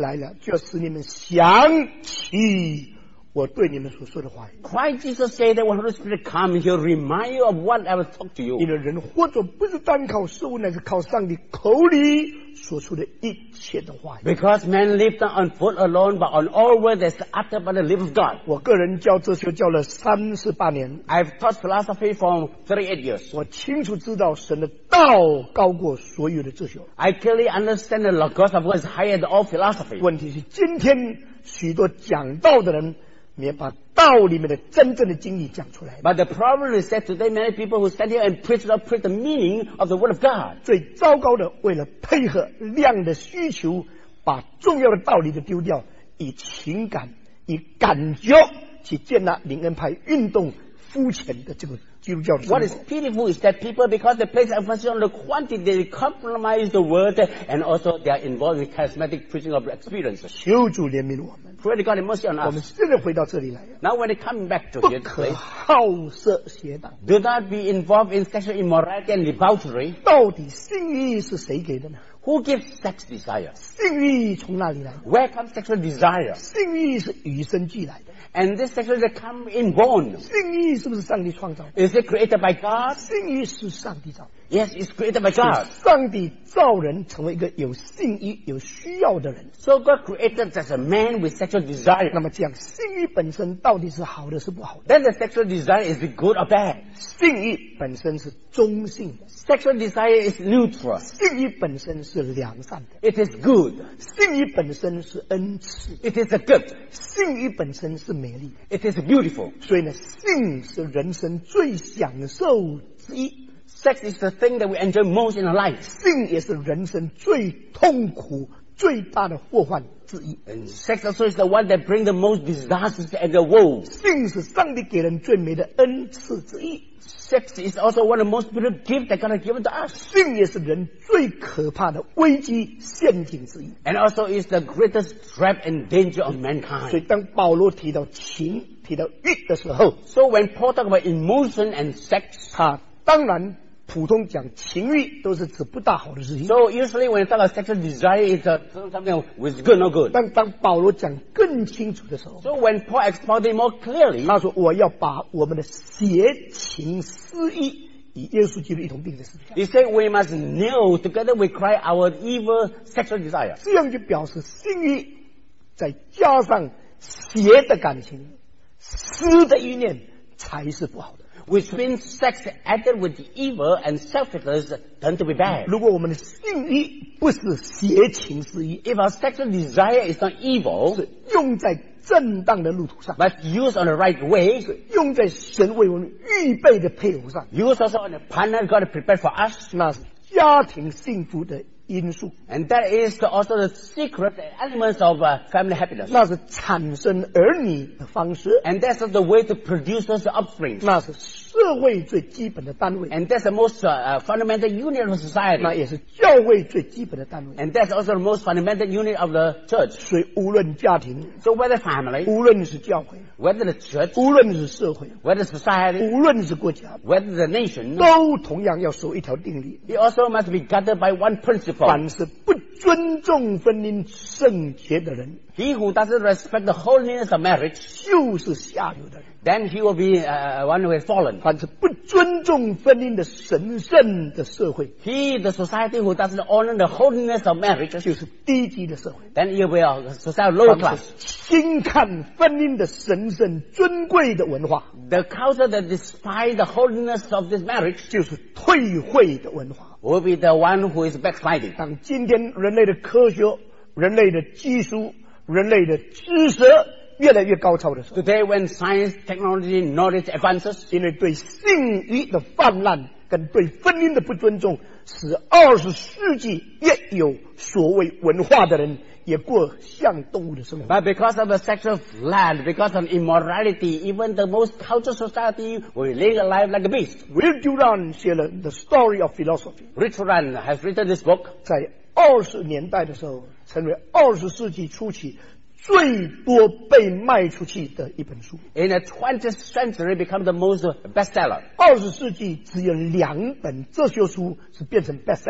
来了，就要使你们想起我对你们所说的话语。 Christ Jesus said that when Holy Spirit comes, He'll remind you of what I will talk to 因 you. 为人活着不是单靠食物，乃是靠上帝口里所出的一切的话语。 Because man lives not on food alone, but on all words that's uttered by the lips of God. 我个人教哲学教了三十八年， I've taught philosophy for thirty-eight years. 我清楚知道神的道高过所有的哲学。 I clearly understand the Logos of God is higher than all philosophy. 问题是今天许多讲道的人没把道里面的真正的经历讲出来。 But the problem is that today many people who stand here and preach don't preach the meaning of the Word of God. 最糟糕的，为了配合量的需求，把重要的道理都丢掉，以情感、以感觉去建立灵恩派运动肤浅的这个基督教的生 What is 活。 pitiful is that people, because they place emphasis on the quantity, they compromise the Word, and also they are involved in charismatic preaching of experiences. 求主怜悯我们。 Pray to God have mercy on 我们 us. 现在回到这里来， Now when they come back to 不 here 可 today, 好色邪荡。 do not be involved in sexual immorality and debauchery. 到底性欲是谁给的呢？ Who gives sex desire? 性欲从哪里来？ Where comes sexual desire? 性欲是与生俱来的。 And this sexual desire come inborn. 性欲是不是上帝创造的？ Is it created by God? 性欲是上帝造的。 Yes, it's created by God. 上帝造人成为一个有性欲、有需要的人。 So God created us as a man with sexual desire. 那么这样，性欲本身到底是好的是不好的？ Then the sexual desire is it good or bad? 性欲本身是中性的， Sexual desire is neutral. 性欲本身是良善的， It is good. 性欲本身是恩赐， It is a gift. 性欲本身是美丽。 It is beautiful. 所以呢，性是人生最享受之一， Sex is the thing that we enjoy most in our life. 性也是人生最痛苦、最大的祸患之一。 And sex also is the one that brings the most disasters and the woes. 性是上帝给人最美的恩赐之一， Sex is also one of the most beautiful gifts that God has given to us. 性也是人最可怕的危机陷阱之一。 And also is the greatest trap and danger of 所以 mankind. 当保罗提到情、提到欲的时候， So when Paul talks about emotion and sex, 他当然普通讲情欲都是指不大好的事情。 so usually when you talk about sexual desire, it's a, something which is good, not good. 但当保罗讲更清楚的时候， So when Paul expounded more clearly, 他说：“我要把我们的邪情私欲与耶稣基督一同并在十字架。 he said we must nail together with Christ our evil sexual desire. ” 这样就表示性欲再加上邪的感情、私的意念才是不好的。 Which means sex added with the evil and selfishness tend to be bad. 如果我们的性欲不是邪情私欲， If our sexual desire is not evil, 是用在正当的路途上， but used on the right way, 用在神为我们预备的配偶上， used also on the partner God has prepared for us, 那是家庭幸福的因素， and that is the, also the secret elements of uh, family happiness. 那是产生儿女的方式， And that's the way to produce those offsprings. 那是社会最基本的单位， And that's the most uh, uh, fundamental unit of 那 society. 也是教会最基本的单位。 And that's also the most fundamental unit of the church. 所以无论家庭， So whether family, 无论是教会， whether the church, 无论是社会， whether society, 无论是国家， whether the nation, 都同样要守一条定律： it also must be guided by one principle. 凡是不尊重婚姻圣洁的人， He who doesn't respect the holiness of marriage, 就是下流的人； then he will be uh, one who has fallen. 凡是不尊重婚姻的神圣的社会， He, the society who doesn't honor the holiness of marriage, 就是低级的社会； then he will be a society lower 凡 class. 是轻看婚姻的神圣尊贵的文化， The culture that despise the holiness of this marriage 就是退会的文化。 will be the one who is backsliding. 当今天人类的科学、人类的技术、人类的知识越来越高超的时候， Today when science, technology, knowledge advances, 因为对性欲的泛滥跟对婚姻的不尊重，使二十世纪也有所谓文化的人也过像动物的生活。 but because of the sexual flood, because of immorality, even the most cultured society will live a life like a beast. Will Durant 写了《The Story of Philosophy》， Richard Rand has written this book. 在二十年代的时候，成为二十世纪初期最多被卖出去的一本书。 In the twentieth century, become the most bestseller. 二十世纪只有两本哲学书是变成 bestseller。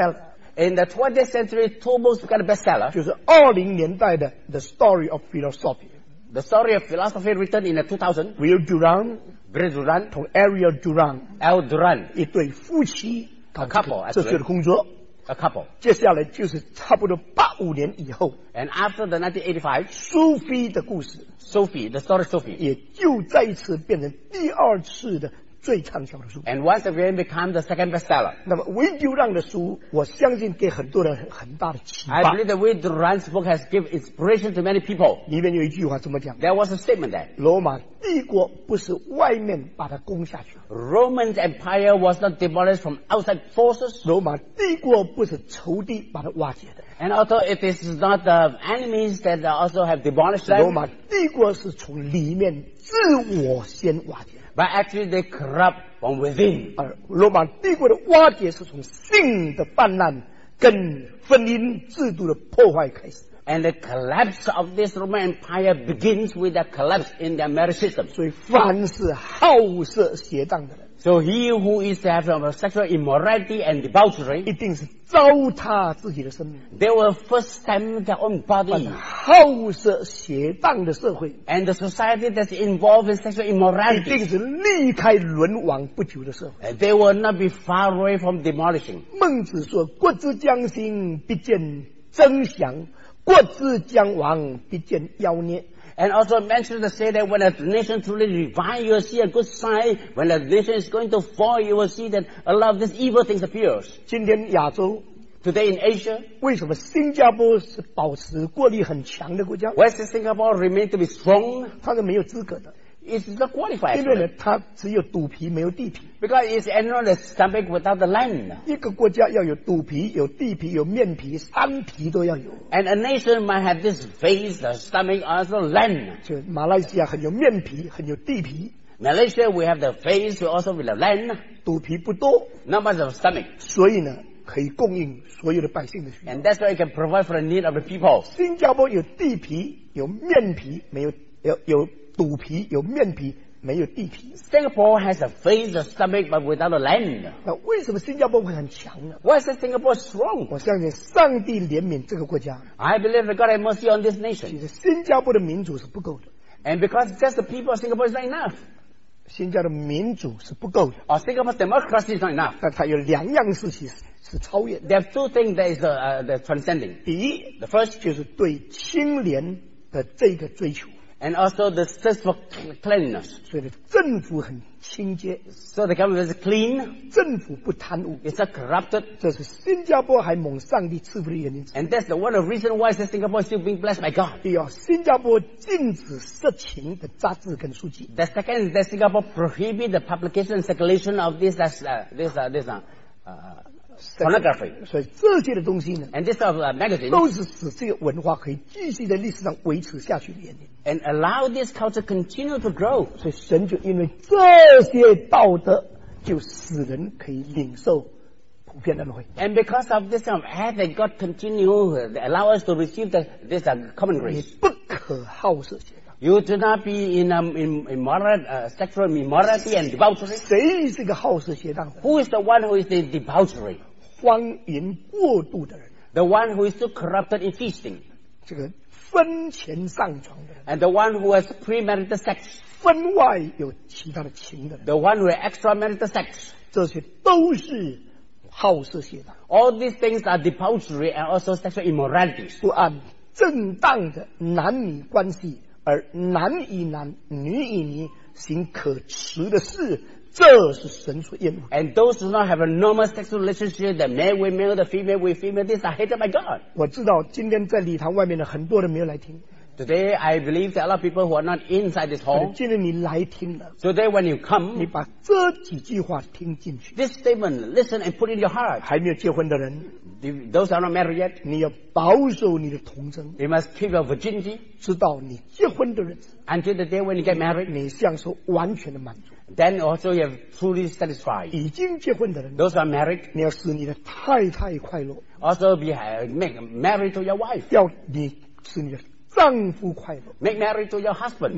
In the twentieth century, two books became a bestseller. 就是二零年代的 The Story of Philosophy， The Story of Philosophy written in the two thousand. Will Durant Bill Durant, 同 Ariel Durant L. Durant, 一对夫妻搞 A couple, 哲学的工作。 a couple. 接下来就是差不多八五年以后， And after the nineteen eighty-five, 苏菲的故事 Sophie, the story of Sophie. 也就再一次变成第二次的最畅销的书。 And once again become the second bestseller. 那么维丢让的书，我相信给很多人很很大的启 I 发。 believe that Will Durant's book has given inspiration to many people. 里面有一句话这么讲： There was a statement there. 罗马帝国不是外面把它攻下去， Roman Empire was not demolished from outside forces. 罗马帝国不是仇敌把它瓦解的， And although it is not the enemies that also have demolished 罗 them, 马帝国是从里面自我先瓦解的。 but actually they corrupt from within. 而罗马帝国的瓦解是从性的泛滥跟婚姻制度的破坏开始。 And the collapse of this Roman Empire begins with the collapse in their marriage system. 所以凡是好色邪荡的人， So he who is to have sexual immorality and debauchery, 一定是糟蹋自己的生命。 they will first stamp their own 凡 body. 好色邪荡的社会， And the society that's involved in sexual 一定 immorality, 是离开沦亡不久的社会。 they will not be far away from demolishing. 孟子说：“国之将兴，必见征祥；国之将亡，必见妖孽。” And also mentioned to say that when a nation truly revive, you will see a good sign. When a nation is going to fall, you will see that a lot of these evil things appears. 今天亚洲 Today in Asia, 为什么新加坡是保持国力很强的国家？ West Singapore remain to be strong. 它是没有资格的， It's not qualified 因为 actually. 呢，它只有肚皮没有地皮。 Because it's entered the stomach without the land. 一个国家要有肚皮、有地皮、有面皮，三皮都要有。 And a nation might have this face, the stomach, also land. 就马来西亚很有面皮，很有地皮， Malaysia, we have the face, we also with the land. 肚皮不多， Not much of stomach. 所以呢，可以供应所有的百姓的需要。 And that's why it can provide for the need of the people. 新加坡有地皮、有面皮，没有有有肚皮、有面皮，没有地皮。 Singapore has a face, a stomach, but without a land. 那为什么新加坡会很强呢？ Why is Singapore strong? 我相信上帝怜悯这个国家。 I believe that God has mercy on this 其 nation. 实新加坡的民主是不够的， And because just the people of Singapore is not enough. 新加坡的民主是不够的， Or Singapore's democracy is not enough. 但它有两样事情是是超越的。 There are two things that is uh, uh, the transcending. 第一， The first, 就是对清廉的这个追求， and also the search for cleanliness. 所以呢，政府很清洁， So the government is clean, 政府不贪污， it's not corrupted. 这是新加坡还蒙上帝赐福的原因之一。 And that's the one of the reason why Singapore is still being blessed by God. 第二，新加坡禁止色情的杂志跟书籍， The second is that Singapore prohibit the publication and circulation of this, uh, this, uh, this, uh, uh, pornography. 所以这些的东西呢， And this of uh, magazine 都是使这个文化可以继续在历史上维持下去的原因。 and allow this culture continue to grow. 所以神就因为这些道德，就使人可以领受普遍的恩惠。 And because of this kind of act that God continue, uh, allow us to receive the, this uh, common 你 grace. 不可好色邪荡。 You do not be in, um, in immoral, uh, sexual immorality and debauchery. 谁是个好色邪荡的？ Who is the one who is the debauchery? 荒淫过度的人， The one who is too corrupted in feasting. 这个婚前上床的人， And the one who has premarital sex. 婚外有其他的情的人， The one who has extramarital sex. 这些都是好色邪荡， All these things are debauchery and also sexual immoralities. 不按正当的男女关系，而男与男、女与女行可耻的事，这是神所厌恶的。 And those who do not have a normal sexual relationship, the male with male, the female with female, these are hated by God. 我知道今天在礼堂外面的很多人没有来听， Today, I believe that a lot of people who are not inside this 可能 hall, 今天你来听了， today when you 你 come, 把这几句话听进去。 this statement, listen and put in your heart. 还没有结婚的人， Those who are not married yet, 你要保守你的童贞， you must keep your virginity 直到你结婚的日子， until the day when you get married. 你享受完全的满足。 Then also you have truly satisfied. 已经结婚的人， Those who are married, 你要使你的太太快乐， also be uh, make married to your wife. 要你使你的丈夫快乐， Make married to your husband. 你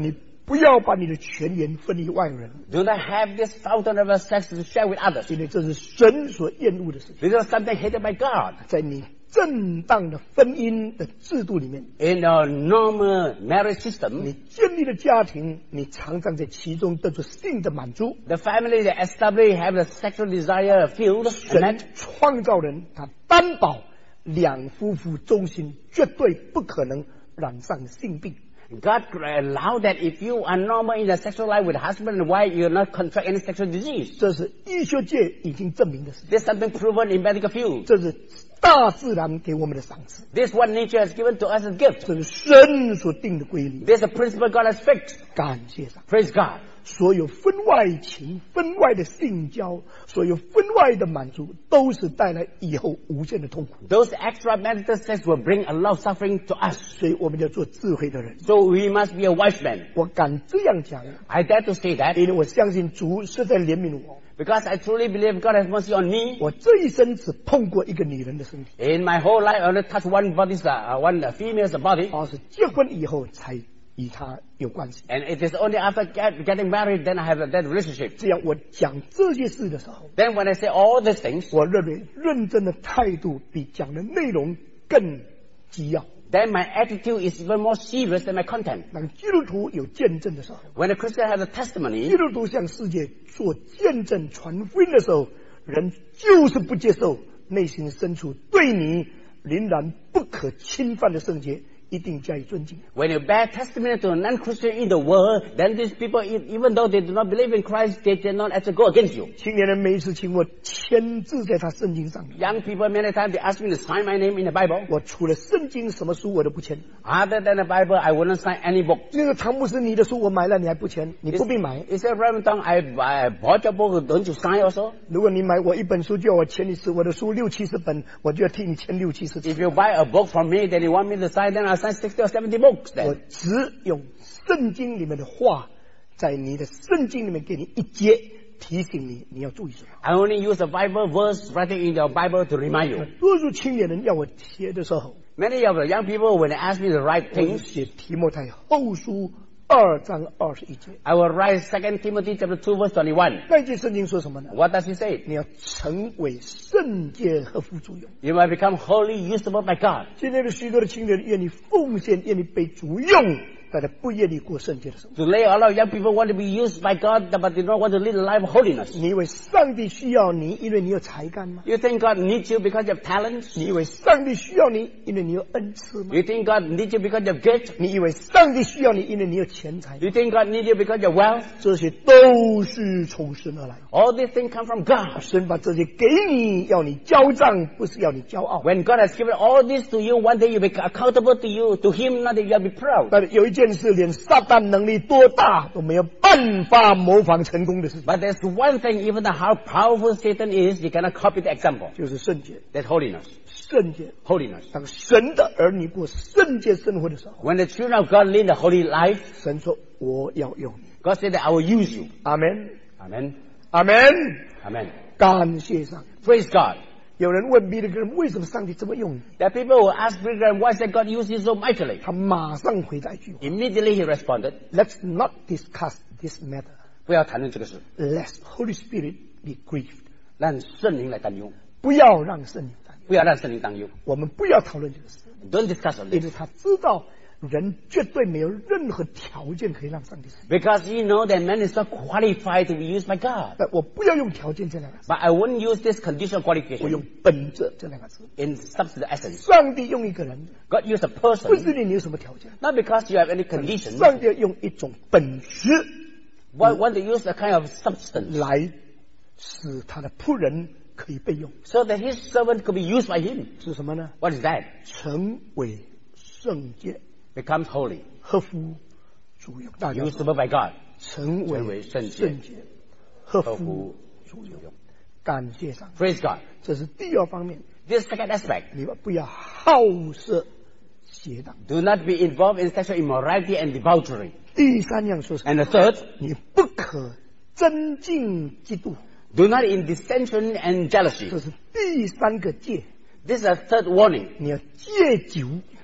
不要把你的泉源分于外人， Do not have this fountain of sex to share with others. 因为这是神所厌恶的事情。 This is something hated by God. 在你正当的婚姻的制度里面， In a normal marriage 你 system, 建立的家庭，你常常在其中得到性的满足。 the family they establish have the sexual desire filled and 神 met. 创造人，他担保两夫妇忠心，绝对不可能染上性病。 God allowed that if you are normal in the sexual life with husband and wife, you will not contract any sexual disease. 这是医学界已经证明的事情， There's something proven in medical field. 这是大自然给我们的赏赐， This one nature has given to us as gift. 这是神所定的规律。 There's a principle God has fixed. 感谢上， Praise God. 所有分外情、分外的性交，所有分外的满足，都是带来以后无限的痛苦。 Those extra marital sex will bring a lot of suffering to us. 所以我们要做智慧的人。 So we must be a wise man. 我敢这样讲， I dare to say that 因为我相信主是在怜悯我。 because I truly believe God has mercy on me. 我这一生只碰过一个女人的身体， In my whole life, I only touched one body's, uh, one female's body. 而是结婚以后才与她有关系。 And it is only after get, getting married then I have that relationship. 这样我讲这些事的时候， Then when I say all these things, 我认为认真的态度比讲的内容更急要。 then my attitude is even more serious than my content. 当基督徒有见证的时候， When a Christian has a 基 testimony, 督徒向世界做见证、传福音的时候，人就是不接受，内心深处对你仍然不可侵犯的圣洁，一定加以尊敬。 when you bear testimony to a non-Christian in the world, then these people, e- even though they do not believe in Christ, they did not actually go against you. 青年人每一次请我签字在他圣经上面， Young people, many times, they ask me to sign my name in the Bible. 我除了圣经什么书我都不签。 Other than the Bible, I wouldn't sign any book. 那个唐牧师你的书我买了，你还不签，你不必买。 Is it Reverend Tong, I, I bought your book, don't you sign also? 如果你买我一本书就要我签一次，我的书六七十本，我就要替你签六七十次。 If you buy a book from me, then you want me to sign, then I'll sign sixty or seventy books 我 then. 只用圣经里面的话，在你的圣经里面给你一节，提醒你你要注意什么。 I only use a Bible verse writing in your Bible to remind you. 多数青年人要我写的时候， Many of the young people, when they ask me to write 我就 things, 写提摩太后书二章二十一节。 I will write Second Timothy chapter two verse twenty-one. 那句圣经说什么呢？ What does it say? 你要成为圣洁合乎主用。 You might become wholly usable by God. 今天的许多的青年人愿意奉献，愿意被主用，但他不愿意过圣洁的生活。 Today, a lot of young people want to be used by God, but they don't want to live a life of holiness. 你以为上帝需要你，因为你有才干吗？ You think God needs you because you have talents? 你以为上帝需要你，因为你有恩赐吗？ You think God needs you because you have gifts? 你以为上帝需要你，因为你有钱财吗？ You think God needs you because you have wealth? 这些都是从神而来。 All these things come from God. 神把这些给你，要你交账，不是要你骄傲。 When God has given all this to you, one day you become accountable to you, to Him, not that you have to be proud. 但有一件事，连撒旦能力多大都没有办法模仿成功的事情， But there's one thing, even though how powerful Satan is, you cannot copy the example. 就是圣洁。 That's holiness. 圣洁， Holiness. 当神的儿女过圣洁生活的时候， When the children of God live the holy life, 神说：“我要用你。 God said that I will use you. ” 阿门， Amen. 阿门。 Amen. 感谢上帝。 Praise God. 有人问彼得哥，为什么上帝这么用你？ There are people who ask Brigham, why did God use you so mightily? 他马上回答一句话 Immediately he responded, ：“Let's not discuss this matter, 不要谈论这个事， lest Holy Spirit be grieved。” 让圣灵来担忧， 不要让圣灵担忧， 不要让圣灵担忧。 我们不要讨论这个事， Don't discuss on 因 this. 为他知道人绝对没有任何条件可以让上帝使用。 Because you know that man is not qualified to be used by God. 但我不要用条件这两个字， But I wouldn't use this conditional 我 qualification 用本质这两个字。 in substance essence. 上帝用一个人， God used a 不是 person, 你你有什么条件， not because you have any condition. 上帝要用一种本质 Want, want to use a kind of substance 来使他的仆人可以被用， so that his servant could be used by him. 是什么呢？ What is that? 成为圣洁， Becomes holy, 合乎主用。大家 usable by God. 成成为为圣洁圣洁，合乎合乎主用。感谢上帝， Praise God. 这是第二方面。 This second aspect. 你们不要好色邪荡。 Do not be involved in sexual immorality and debauchery. 第三样说什么？ And the third, 你不可增进嫉妒， do not in dissension and jealousy. 这是第三个戒。 This is a third warning. 你要戒酒，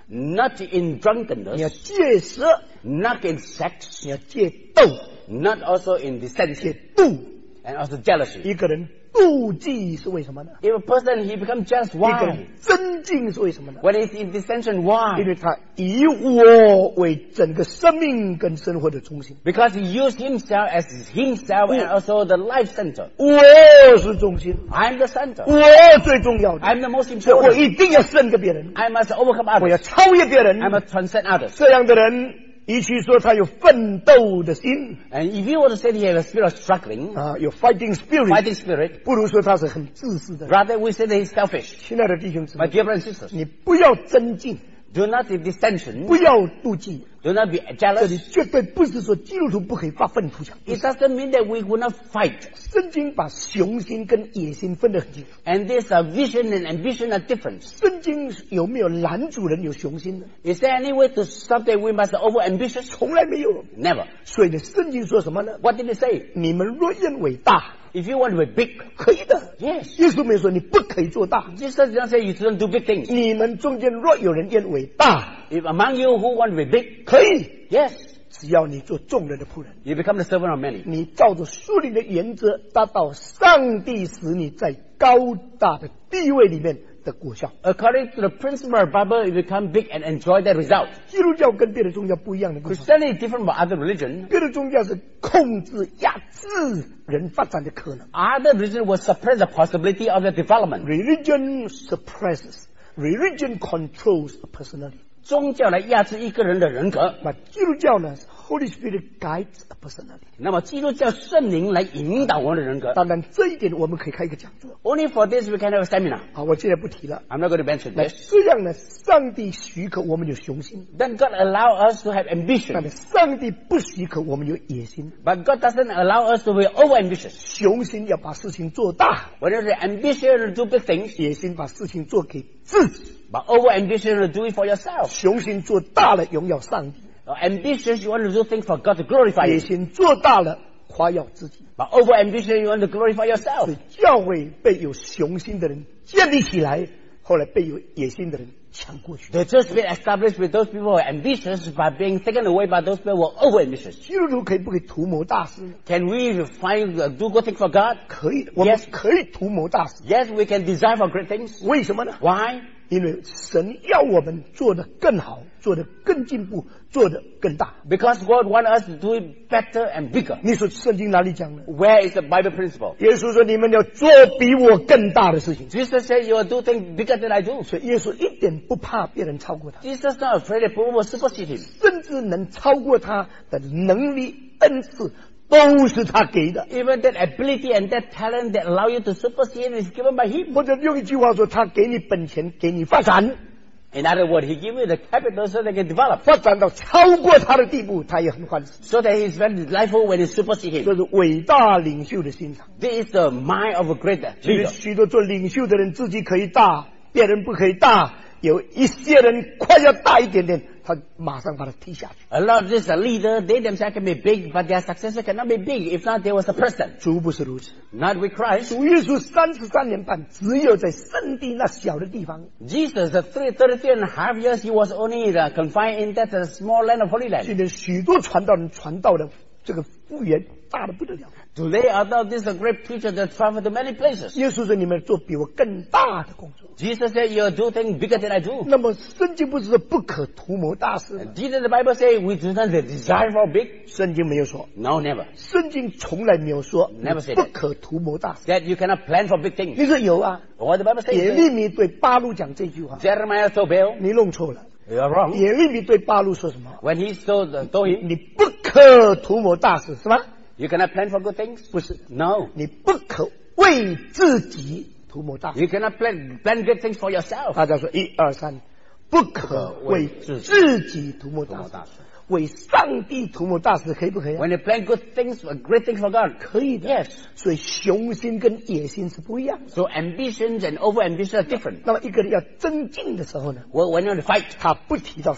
Not in 你要 drunkenness, 戒色， not in sex, 你要戒斗， not also in 戒 dissension, 妒。 and also jealousy. 一个人妒忌是为什么呢？ If a person, he becomes jealous, 一个 why? 人增进是为什么呢？ When he's in dissension, 因 why? 为他以我为整个生命跟生活的中心， Because he used himself as himself and also the life center. 我是中心， I'm the center. 我最重要的， I'm the most 所以我 important. 一定要胜过别人， I must overcome 我要 others. 超越别人。 I must transcend others. 这样的人，与其说他有奋斗的心 And if you were to say he has a spirit of struggling, 啊，有 fighting spirit， fighting spirit, 不如说他是很自私的人。 rather we say that he's selfish. 亲爱的弟兄姊 My 妹， dear brothers and sisters, 你不要增进， do not be dissension, 不要妒忌， do not be 这里 jealous. 绝对不是说基督徒不可以发愤图强。 It doesn't mean that we will not fight. 圣经把雄心跟野心分得很清楚。 And this uh, vision and ambition are different. 圣经有没有拦阻人有雄心的？ Is there any way to stop that we must over ambitious? 从来没有。 Never. 所以呢，圣经说什么呢？ What did it say? 你们若愿伟大， If you want to be big, 可以的。 yes. 耶稣没有说你不可以做大。 Jesus did not say you shouldn't do big things. 你们中间若有人愿伟大， If among you who want to be big, 可以， yes, 只要你做众人的仆人， you become the servant of many. 你照着属灵的原则，达到上帝使你在高大的地位里面的果效。 According to the principle of the Bible, you become big and enjoy that result. 基督教跟别的宗教不一样的地方， Christianity is different from other religion. 别的宗教是控制、压制人发展的可能。 Other religion will suppress the possibility of the development. Religion suppresses. Religion controls a personality. 宗教来压制一个人的人格， But 基督教呢，Holy Spirit guides a personality. 那么基督教圣灵来引导我们的人格。 当然，这一点我们可以开一个讲座。 Only for this we can have a seminar. 好，我现在不提了。 I'm not going to mention 那 this. 这样呢，上帝许可我们有雄心， Then God allow us to have 但 ambition. 是上帝不许可我们有野心。 But God doesn't allow us to be over-ambitious. 雄心要把事情做大， When there's ambition to do big things, 野心把事情做给自己。 but over-ambition to do it for yourself. 雄心做大了，荣耀上帝； Or ambitious, you want to do things for God to glorify 野 Him. 心做大了，夸耀自己。 But over-ambition, you want to glorify 所 yourself. 以教会被有雄心的人建立起来，后来被有野心的人抢过去。 The church been established with those people who are ambitious by being taken away by those people who are over-ambitious. 基督徒可以不可以图谋大事呢？ Can we find uh, do good things for God? 可以的，我们 Yes. 可以图谋大事。 Yes, we can desire for great things. 为什么呢？ Why? 因为神要我们做得更好，做得更进步，做得更大。 Because God wants us to do it better and bigger. 你说圣经哪里讲呢？ Where is the Bible principle? 耶稣说：“你们要做比我更大的事情。 Jesus said you will do things bigger than I do. ” 所以耶稣一点不怕别人超过他， Jesus not afraid that people will supersede him. 甚至能超过他的能力、恩赐，都是他给的。 Even that ability and that talent that allow you to supersede is given by him. 或者用一句话说，他给你本钱，给你发展， In other words, he give you the capital so they can develop. 发展到超过他的地步，他也很欢喜。 So that he is very delightful when you supersede 这 him. 是伟大领袖的心肠。 This is the mind of a great 其实 leader. 许多做领袖的人自己可以大，别人不可以大。有一些人快要大一点点，他马上把他踢下去。 A lot of these leaders, they themselves can be big, but their successor cannot be big. If not, they will suppress them. 主不是如此， Not with Christ. 主耶稣三十三年半，只有在圣地那小的地方， Jesus, the three, thirty-three and a half years, he was only uh, confined in that uh, small land of Holy Land. 今天许多传道人传道的这个复原大的不得了。 Today, although this is a great preacher that traveled to many places. 耶稣说：“你们做比我更大的工作。 Jesus said, you do things bigger than I do. ” 那么圣经不是说不可图谋大事吗？ Didn't the Bible say we do not desire for big? 圣经没有说， No, never. 圣经从来没有说 Never said 不 that. 可图谋大事。 That you cannot plan for big things. 你说有啊？ What the Bible 耶 says? 利米对巴路讲这句话， Jeremiah told Baal, 你弄错了。 you are wrong. 耶利米对巴路说什么？ When he told, uh, told him, 你不可图谋大事，是吧？ you cannot plan for good things? 不是， No. 你不可为自己图谋大事。 You cannot plan, plan good things for yourself. 大家说一二三，不可为自己图谋大事，为上帝图谋大事，可以不可以啊？ When you plan good things, great things for God. 可以的。 Yes. 所以雄心跟野心是不一样的。 So ambitions and over ambition are different. 那么一个人要增进的时候呢， Well, when you want to fight, 他不提到上帝，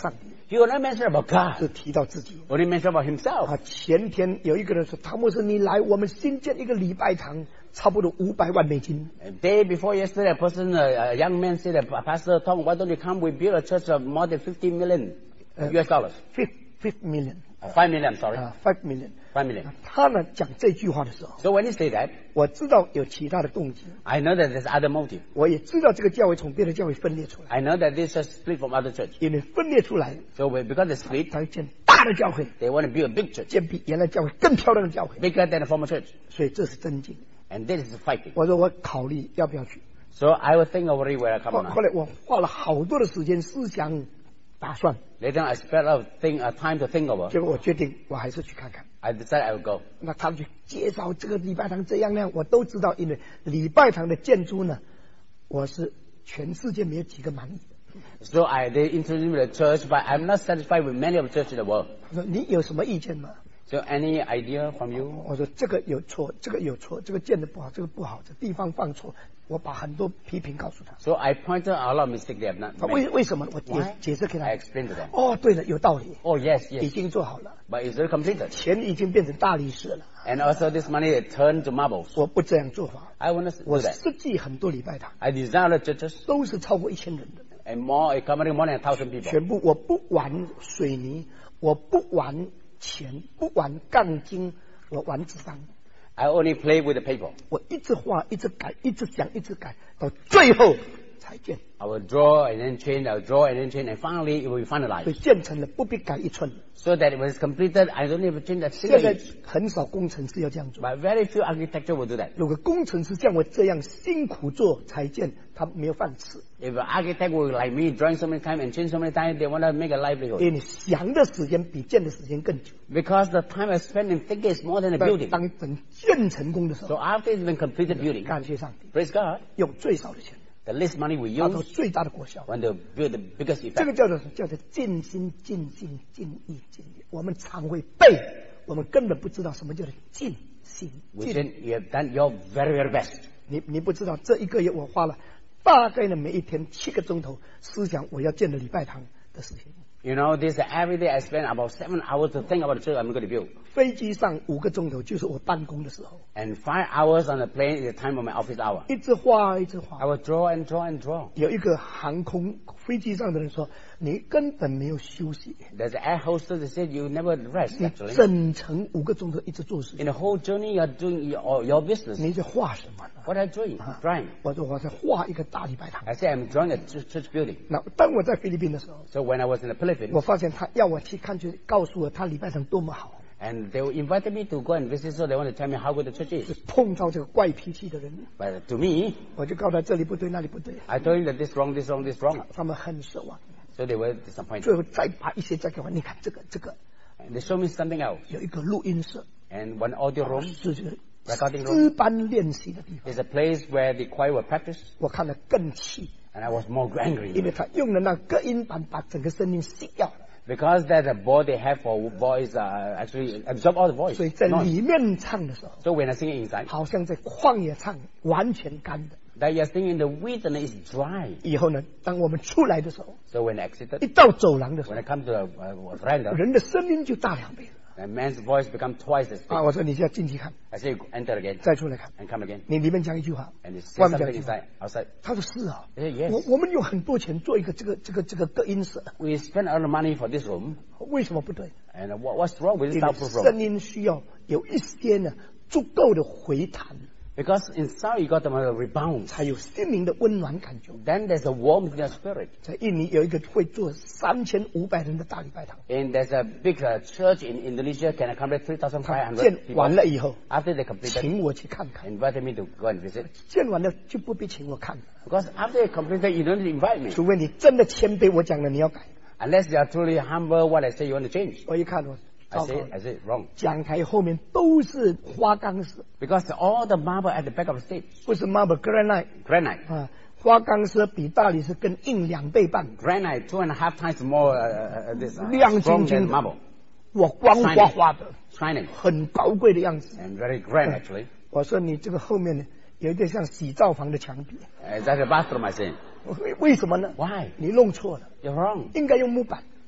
He will not mention about 是 God. 提到自己。 Only mention about himself. 啊，前天有一个人说，汤姆斯，你来，我们新建一个礼拜堂，差不多五百万美金。 A day before yesterday, a person, a, a young man said, Pastor Tom, why don't you come? We build a church of more than fifty million U S dollars. Fifth fifth million Uh, five million, I'm sorry. 啊，five million。 Five million. 他呢讲这句话的时候， So when he said that, 我知道有其他的动机， I know that there's other motive. 我也知道这个教会从别的教会分裂出来， I know that this church split from other church. 因为分裂出来， So we, because they split, 他要建大的教会， they want to build a big church, 建比原来教会更漂亮的教会， bigger than the former church. 所以这是真经。 And this is fighting. 我说我考虑要不要去， So I will think over it where I come 后 on. 后来我花了好多的时间思想打算， Later I spent a lot of think, uh, time to think over. 结果我决定我还是去看看。 I decided I would go. 那他们去介绍这个礼拜堂这样那样，我都知道，因为礼拜堂的建筑呢，我是全世界没有几个满意的。 So I they introduced me to the church, but I'm not satisfied with many of the churches in the world. 他说你有什么意见吗？ So any idea from you? 我说这个有错，这个有错，这个建的不好，这个不好，这地方放错，我把很多批评告诉他。 So I pointed out a lot of mistakes they have not 他为 made. 为什么？我解 Why? 解释给他 I。explained to them. 哦，对了，有道理， Oh yes, 已 yes. 经做好了， But it's already completed. 钱已经变成大理石了。 And also this money turned to marbles. 我不这样做法， I want to 我 do that. 设计很多礼拜堂， I designed the churches 都是超过一千人的， and more, accommodating more than a thousand people. 全部我不玩水泥，我不玩钱，不玩钢筋，我玩纸张。 I only play with the paper. 我一直画，一直改，一直想，一直改，到最后才建。 I will draw and then change, I will draw and then change, and finally it will be 所以 finalized. 建成了，不必改一寸。 So that when it's completed, I don't need to change that 现 single 在 inch. 很少工程师要这样做。 But very few architecture will do that. 如果工程师像我这样辛苦做才建，他没有饭吃。 If an architect will like me, drawing so many times and change so many times, they want to make a 因 livelihood. 为你想的时间比建的时间更久。 Because the time I spend in thinking is more than the 当 building. 当等建成功的时 So 候， after it's been completed building, 感谢上帝， praise God, 用最少的钱 the least money we 达到 use 最大的果效。 want to build the biggest 这个 effect. 叫做叫做尽心尽性尽意尽力。我们常会背，我们根本不知道什么叫做尽心 We 尽 said 力。 you have done your very, very best. 你你不知道，这一个月我花了大概呢每一天七个钟头思想我要建的礼拜堂的事情。 You know, this every day I spend about seven hours to think about the church I'm going to build. 飞机上五个钟头就是我办公的时候， And five hours on the plane is the time of my office hour. 一直画一直 I 画。 will draw and draw and draw. 有一个航空飞机上的人说：“你根本没有休息， There's an air hostess that said you never rest 你 actually. 整程五个钟头一直做事 In 情， the whole journey you're doing your, your business. 你在画什么呢 What are you doing? Drawing.？” 我说我在画一个大礼拜堂。 I said I'm drawing a ch- church building. 那当我在菲律宾的时候， So when I was in the 我 Philippines, 发现他要我去看，去告诉我他礼拜堂多么好。 and they invited me to go and visit, so they want to tell me how good the church 是 is. 碰到这个怪脾气的人， But to me, 我就告诉他这里不对，那里不对， I told him that this wrong, this wrong, this wrong. 他们很失望。 So they were disappointed. 最后再把一些再给我，你看这个这个 And they showed me something else. 有一个录音室， And one audio room 是这个 Recording room 诗班练习的地方。 is a place where the choir will practice. 我看了更气， And I was more 因 angry 为他用了那隔音板把整个声音吸掉了， because that the board they have for voice uh, actually absorb all the voice. 所以在 noise. 里面唱的时候， So when I sing it inside, 好像在旷野唱，完全干的。 that you're singing in the wilderness is dry. 以后呢，当我们出来的时候， So when I exited, 一到走廊的时 when 候 I，come to the uh, veranda, 人的声音就大两倍了。 the man's voice become twice as big. 啊，我说你现在进去看， I say enter again 再出来看， and come again. 你里面讲一句话， And he says 外面讲 something 一句话。 inside, outside. 他说是啊， I say, yes. 我我们有很多钱做一个这个这个这个隔音室， We spend a lot of money for this room. 为什么不对？ And what, what's wrong with this 因为 soundproof room? 声音需要有一些呢足够的回弹， Because in sound you got them a rebound. 才有心灵的温暖感觉。 Then there's a warmth in your spirit. 在印尼有一个会做三千五百人的大礼拜堂， And there's a big uh, church in Indonesia can accommodate three thousand 他 five hundred 建 people. 完了以后， After they completed, 请我去看看。 invited me to go and visit. 建完了就不必请我看了， Because after they completed, you don't invite me. 除非你真的谦卑，我讲了你要改。 Unless you are truly humble, what I say you want to change. 我一看我 I 糟 say, 糕了， I say wrong. 讲台后面都是花岗石， Because all the marble at the back of the stage, 不是 marble granite granite, 啊，花岗石比大理石更硬两倍半， granite two and a half times more uh, uh, this, uh, 亮 strong 晶晶 than 的 marble, 哇，光滑滑的， shining 很高贵的样子。 and very grand actually. 我说你这个后面呢有一个像洗澡房的墙壁， Uh, that's the bathroom I say. 为为什么呢？ Why? 你弄错了， You're wrong. 应该用木板。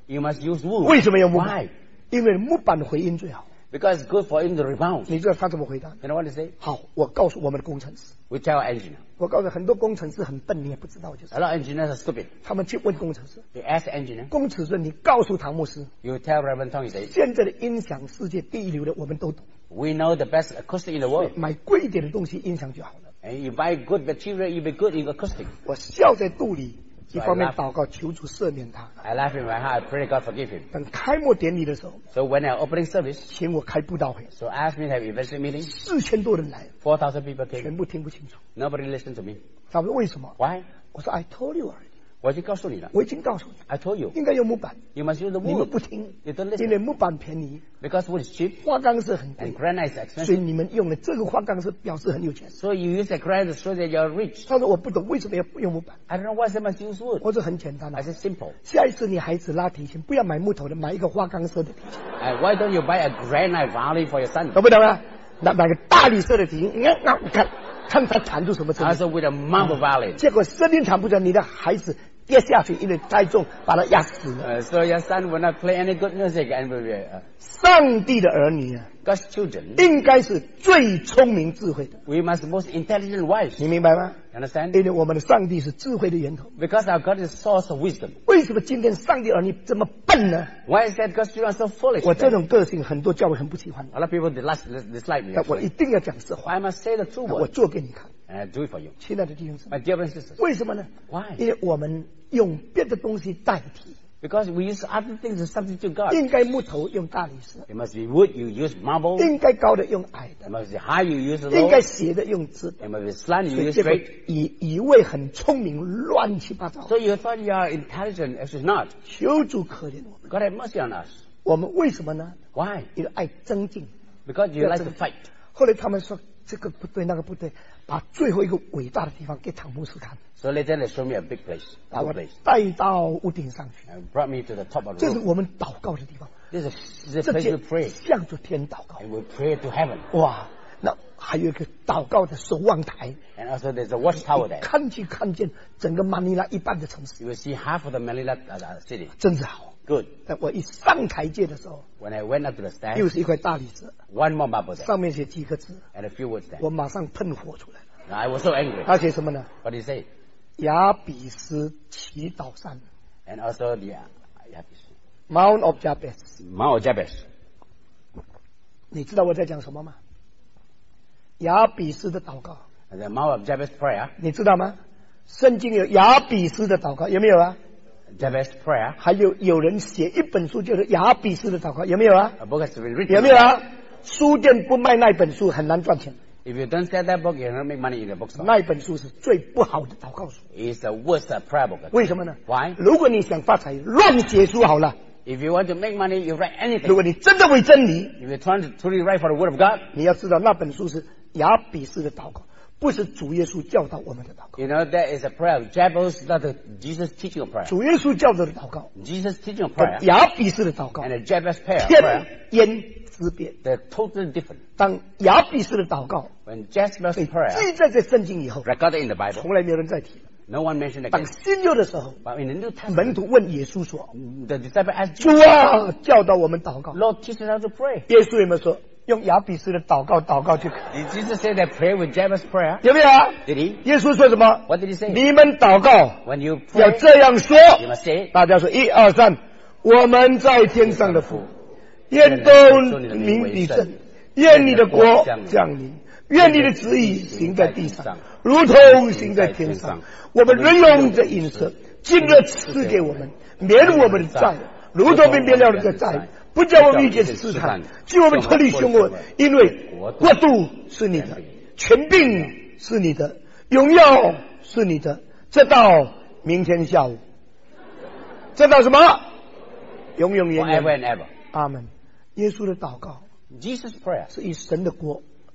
You must use wood. 为什么用木板？ Why? 因为木板的回音最好。 Because it's good for him to rebound. 你知道他怎么回答？ You know what they say? 好，我告诉我们的工程师， We tell our engineer. 我告诉很多工程师很笨，你也不知道，就是 A lot of engineers are stupid. 他们去问工程师， They ask the engineer. 工程师你告诉唐牧师， You tell Reverend Tong, you say, 现在的音响世界第一流的我们都懂， we know the best acoustic in the world. 买贵一点的东西音响就好了。 And you buy good material, you be good in acoustic. 我笑在肚里，一方面祷告求主赦免他。 I laugh in my heart, I pray God forgive him. 等开幕典礼的时候， So when our opening service, 请我开布道会， so ask me to have evangelistic meeting. 四千多人来， four thousand people came. 全部听不清楚。 Nobody listened to me. 他们说为什么？ Why? 我说 I told you already， 我已经告诉你了。 我已经告诉你， I told you. 应该用木板， You must use the 你们 wood. 不听， You don't 因为 listen. 木板便宜， Because wood is cheap 花岗石很 and 贵， granite is 所 expensive. 以你们用了这个花岗石表示很有钱。 So you use the granite to show that you're rich. 他说我不懂为什么要用木板， I don't know why they must use wood. 我说很简单 I 啊， said simple. 下一次你孩子拉提琴，不要买木头的，买一个花岗石的提琴， Uh, why don't you buy a granite violin for your son? 懂不懂啊？那买个大理石的提琴，你看，那你看，看他弹出什么声音？ Also with a marble violin. 结果声音弹不出来，你的孩子跌下去，因为太重，把他压死了。 Uh, so your son will not play any good music and will be, uh, 上帝的儿女啊， God's children. 应该是最聪明智慧的， We must be most intelligent wise. 你明白吗？ You understand? 因为我们的上帝是智慧的源头。 Because our God is source of wisdom. 为什么今天上帝儿女这么笨呢？ Why is that God's children are so foolish? 我这种个性，很多教会很不喜欢， A lot of people dislike, dislike me. 但我一定要讲实话， I must say the true 我 word 做给你看。 and I do it for you. 亲爱的弟兄姊妹， My dear brothers and sisters. 为什么呢？ Why? 因为我们用别的东西代替， Because we use other things to substitute God. 应该木头用大理石， It must be wood, you use marble. 应该高的用矮 It 的， must be high, you use 应 low. 该斜的用直的。 It must be slant, 所 you 以 use 结果 straight. 以以为很聪明，乱七八糟。 So you thought you are intelligent, actually not. 求主可怜我们。 God have mercy on us. 我们为什么呢？ Why? 因为爱增进。 Because you like to fight. 后来他们说这个不对，那个不对，把最后一个伟大的地方给唐牧师看， So later they showed me a big place, 把 good 我 place, 带到屋顶上去， and brought me to the top of the 这是 roof. 我们祷告的地方， This is the 这 place 就 we pray, 向着天祷告。 and we pray to heaven. 哇，那还有一个祷告的守望台， And also there's a watchtower there. 看去看见整个马尼拉一半的城市， You will see half of the Manila uh, city. 真是好。 Good. 但我一上台阶的时候， When I went up to the 又 stairs, 是一块大理石， one more marble there, 上面写几个字， and a few words there. 我马上喷火出来了。 Now, I was so angry. 他写什么呢？ What did he say? 雅比斯祈祷山 And also the uh, yeah, ，Mount of Jabez。 Mount Jabez. 你知道我在讲什么吗？雅比斯的祷告， The Mount of Jabez prayer, 你知道吗？圣经有雅比斯的祷告，有没有啊？ Jabez prayer, 还有有人写一本书，就是雅比斯的祷告，有没有啊？ a book has been written. 有没有啊？书店不卖那本书很难赚钱， If you don't sell that book, you don't make money in the bookstore. 那本书是最不好的祷告书。 It's the worst uh, prayer book. 为什么呢？ Why? 如果你想发财，乱写书好了； If you want to make money, you write 如 anything. 果你真的为真理， If you're trying to truly write for the Word of God, 你要知道那本书是雅比斯的祷告，不是主耶稣教导我们的祷告。 you know, there is a prayer. Jabez, not the Jesus teaching of prayer. 主耶稣教导的祷告， Jesus teaching of 和 prayer 雅比斯的祷告 and a Jabez prayer, prayer, 天渊之别。 they're totally different. 当雅比斯的祷告 When Jabez's 被 prayer 记载在圣经以后， recorded in the Bible, 从来没有人再提了。 no one mentioned 当 again. 新约的时候， But in the New 门 Testament, 徒问耶稣说 the disciple asked：“ 主 Jesus, 啊，教导我们祷告。 Lord, teach us how to pray. ” 耶稣有没有说用雅比斯的祷告祷告就可以？ Did Jesus say that pray with Jabez's prayer? 有没有啊？ Did he? 耶稣说什么？ What did he say? 你们祷告 When you 要 pray, 这样说。 you must say, 大家说一二三，我们在天上的父，愿都名你正，愿你的国降临，愿你的旨意行在地上，如同行在天上。我们人用这饮食，今日赐给我们，免我们的债，如同免了的债，不叫我们遇见试探，救我们脱离凶恶。因为国度是你的，权柄是你的，荣耀是你的。这到明天下午，这到什么？永永远 forever 远。 and ever. 阿门。耶稣的祷告 Jesus' prayer 是以神的国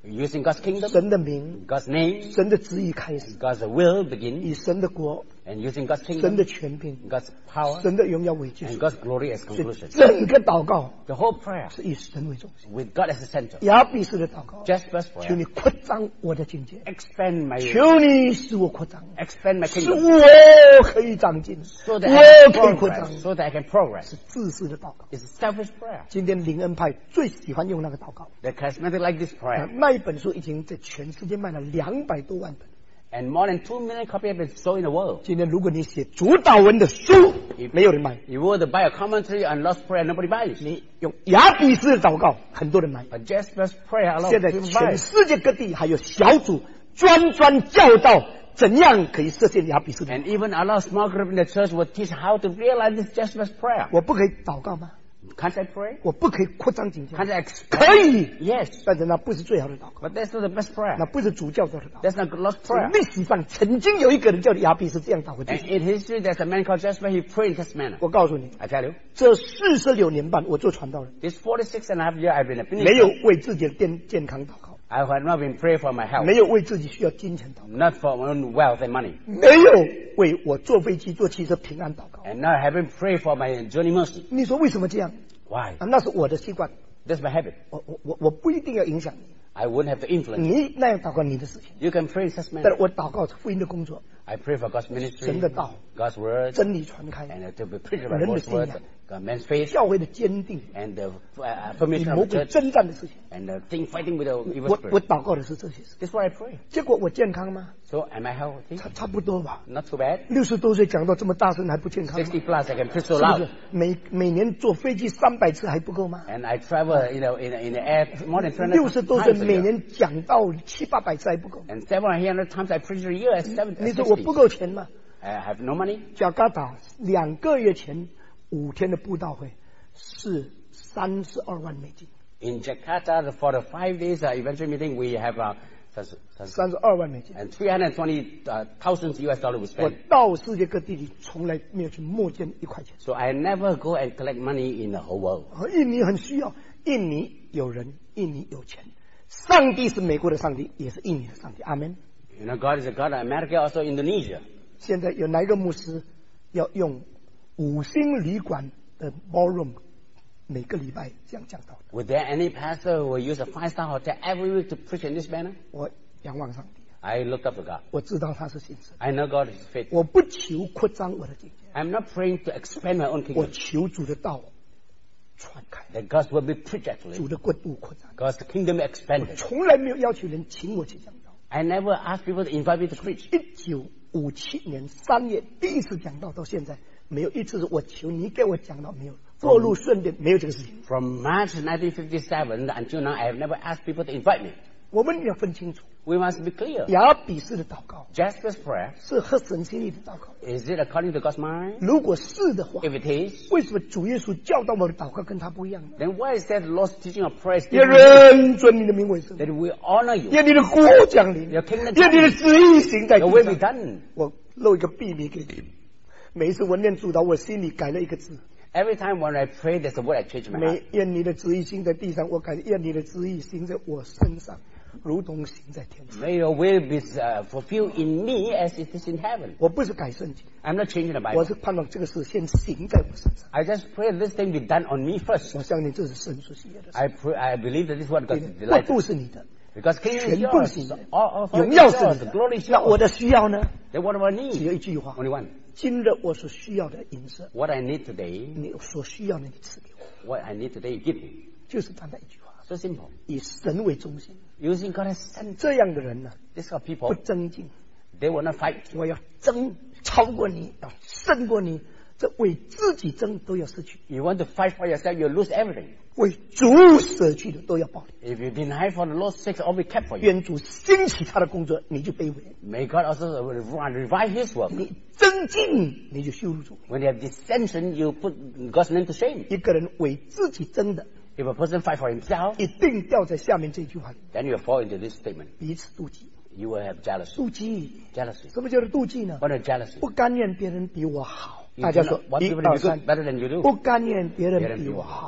Using God's kingdom, 神的名、 God's name, 神的旨意开始， God's will begin, 以神的国、 and using God's 神 kingdom, 的权柄、 God's power, 神的荣耀为结 and 束。 God's glory as 所以 conclusion. 整个祷告 The whole prayer 是以神为中心。 with God as the center. 亚比斯的祷告， Jasper's 求 prayer. 你扩张我的境界， Expand my 求你使我扩张， expand my 使 kingdom 我可以长进， so that I 我 can 可以扩张 progress. So that I can progress. 是自私的祷告。 It's a selfish prayer. 今天灵恩派最喜欢用那个祷告， The charismatic like this 那 prayer. 那一本书已经在全世界卖了两百多万本。 And more than two million copies have been sold in the world. 今天如果你写主导文的书，没有人买； You were to buy a commentary on Lost Prayer, nobody buys. 你用亚比斯的祷告，很多人买。 But Jasper's prayer, a lot 现在 of people 全 buy. 世界各地还有小组专专教导怎样可以实现亚比斯的。 And even a lot of small group in the church will teach how to realize this Jasper's prayer. 我不可以祷告吗？ Can't I pray? 我不可以扩张境界？ Can't I expand? 可以， Yes. 但是那不是最好的祷告， But that's not the best prayer. 那不是主教做的祷告。 That's not Lord's prayer. 历史上曾经有一个人叫亚比斯这样祷告。 And in history, there's a man called Jasper. He prayed in this manner. 我告诉你， I tell you, 这四十六年半我做传道人， this forty-six and a half year I've been a 没有 minister. 为自己的健健康祷告， I have not been praying for my health, 没有为自己需要金钱祷告， not for my own wealth and money, 没有为我坐飞机坐汽车平安祷告。 and not having prayed for my journey mercy. 你说为什么这样？ Why? 啊，那是我的习惯， That's my habit. 我我我我不一定要影响你， I wouldn't have to influence. 你那样祷告你的事情， You can pray in such 但 manner. 是我祷告是福音的工作， I pray for God's ministry, 神的道， God's word, 真理传开， and to be preached by 人的 God's 信 word, 仰， God, man's faith, 教会的坚定， and the uh, 与 formation 魔 of the 鬼 church, 征战的事情。 and the thing fighting with the evil 我我 spirit. 祷告的是这些事， This is what I pray. 结果我健康吗？ So am I healthy? 差差不多吧。 Not too bad. 六十多岁讲到这么大声还不健康吗？ Sixty plus, I can preach so 是不 loud. 是？每每年坐飞机三百次还不够吗？ And I travel, you know, in, in the air more than 六 three 十 hundred 多岁 times a 每 year. 年讲到七八百次还不够？ And seven hundred times I preach a year at seven, 你 at 说我 sixty. 不够钱吗？ I have no money. 加拿大两个月前五天的布道会是三十二万美金， In Jakarta, for the five days uh, eventual meeting, we have uh, 三十二万美金。 and three hundred twenty uh, thousand U S dollar we 我 spend. 到世界各地里从来没有去募捐一块钱。 So I never go and collect money in the whole world. 而印尼很需要，印尼有人，印尼有钱，上帝是美国的上帝，也是印尼的上帝。阿门。 You know, God is a God of America, also Indonesia. 现在有哪一个牧师要用五星旅馆的 ballroom 每个礼拜这样讲道的？ Would there any pastor who will use a five-star hotel every week to preach in this manner? 我仰望上帝， I looked up to God. 我知道他是信神。 I know God is faithful. 我不求扩张我的境界， I'm not praying to expand my own 我 kingdom. 求主的道传开， That God's will be preached actually. 主的国度扩张。 God's kingdom expanded. 从来没有要求人请我去讲道。 I never asked people to invite me to preach. 一九五七年三月第一次讲道到现在，没有一次是我求你给我讲道，没有过路顺便，没有这个事情。 From March nineteen fifty-seven until now, I have never asked people to invite me. 我们要分清楚， We must be clear. 亚比斯的祷告 Jasper's prayer, 是合神心意的祷告。 is it according to God's mind? 如果是的话， If it is, 为什么主耶稣教导我的祷告跟他不一样呢？ then why is that the Lord's teaching of prayer is 也 different? 人尊你的名为圣， That we honor you. 愿你的国降临， Your kingdom 愿你的旨意行在 Your will 地 be 上。 done. 我露一个秘密给你，每一次我念主祷，我心里改了一个字。 Every time when I pray, there's a word I change in my heart. 每愿你的旨意行在地上，我改愿你的旨意行在我身上，如同行在天上。 May your will be uh, fulfilled in me as it is in heaven. 我不是改圣经， I'm not changing the 我 Bible. 是盼望这个事先行在我身上。 I just pray this thing be done on me first. 我相信这是神所喜悦的事。 I pray, I believe that this is what God 国 delights. 度是你的， Because kingdom is 全部是 yours. 你的， All, all 荣 authority 耀 is 是 yours. 你 The 的 glory is。 那我 yours. 的需要呢？ Then what about 只有 need? 一句话： Only one. 今日我所需要的饮食， What I need today, 你所需要的你赐给我， what I need today, you give me. 就是单单一句话， So simple. 以神为中心。 Using God as center. 这样的人呢， This kind of 不 people, 增进， they will not fight. 我要争超过你，要胜过你，这为自己争都要失去， You want to fight for yourself, you'll lose everything. 为主舍去的都要保留。 If you deny for the Lord's sake, all be kept for you. 愿主兴起他的工作，你就卑微； May God also revive His work. 你增进，你就羞辱主。 When you have dissension, you put God's name to shame. 一个人为自己争的， If a person fight for himself, 一定掉在下面这句话里： then you fall into this statement. 彼此妒忌。 You will have jealousy. 妒忌， Jealousy. 什么叫做妒忌呢？ What is jealousy? 不甘愿别人比我好。 You 大家 do 说 not want 一 people to 二 be 三 good，better than you do. 不甘愿别人比我好，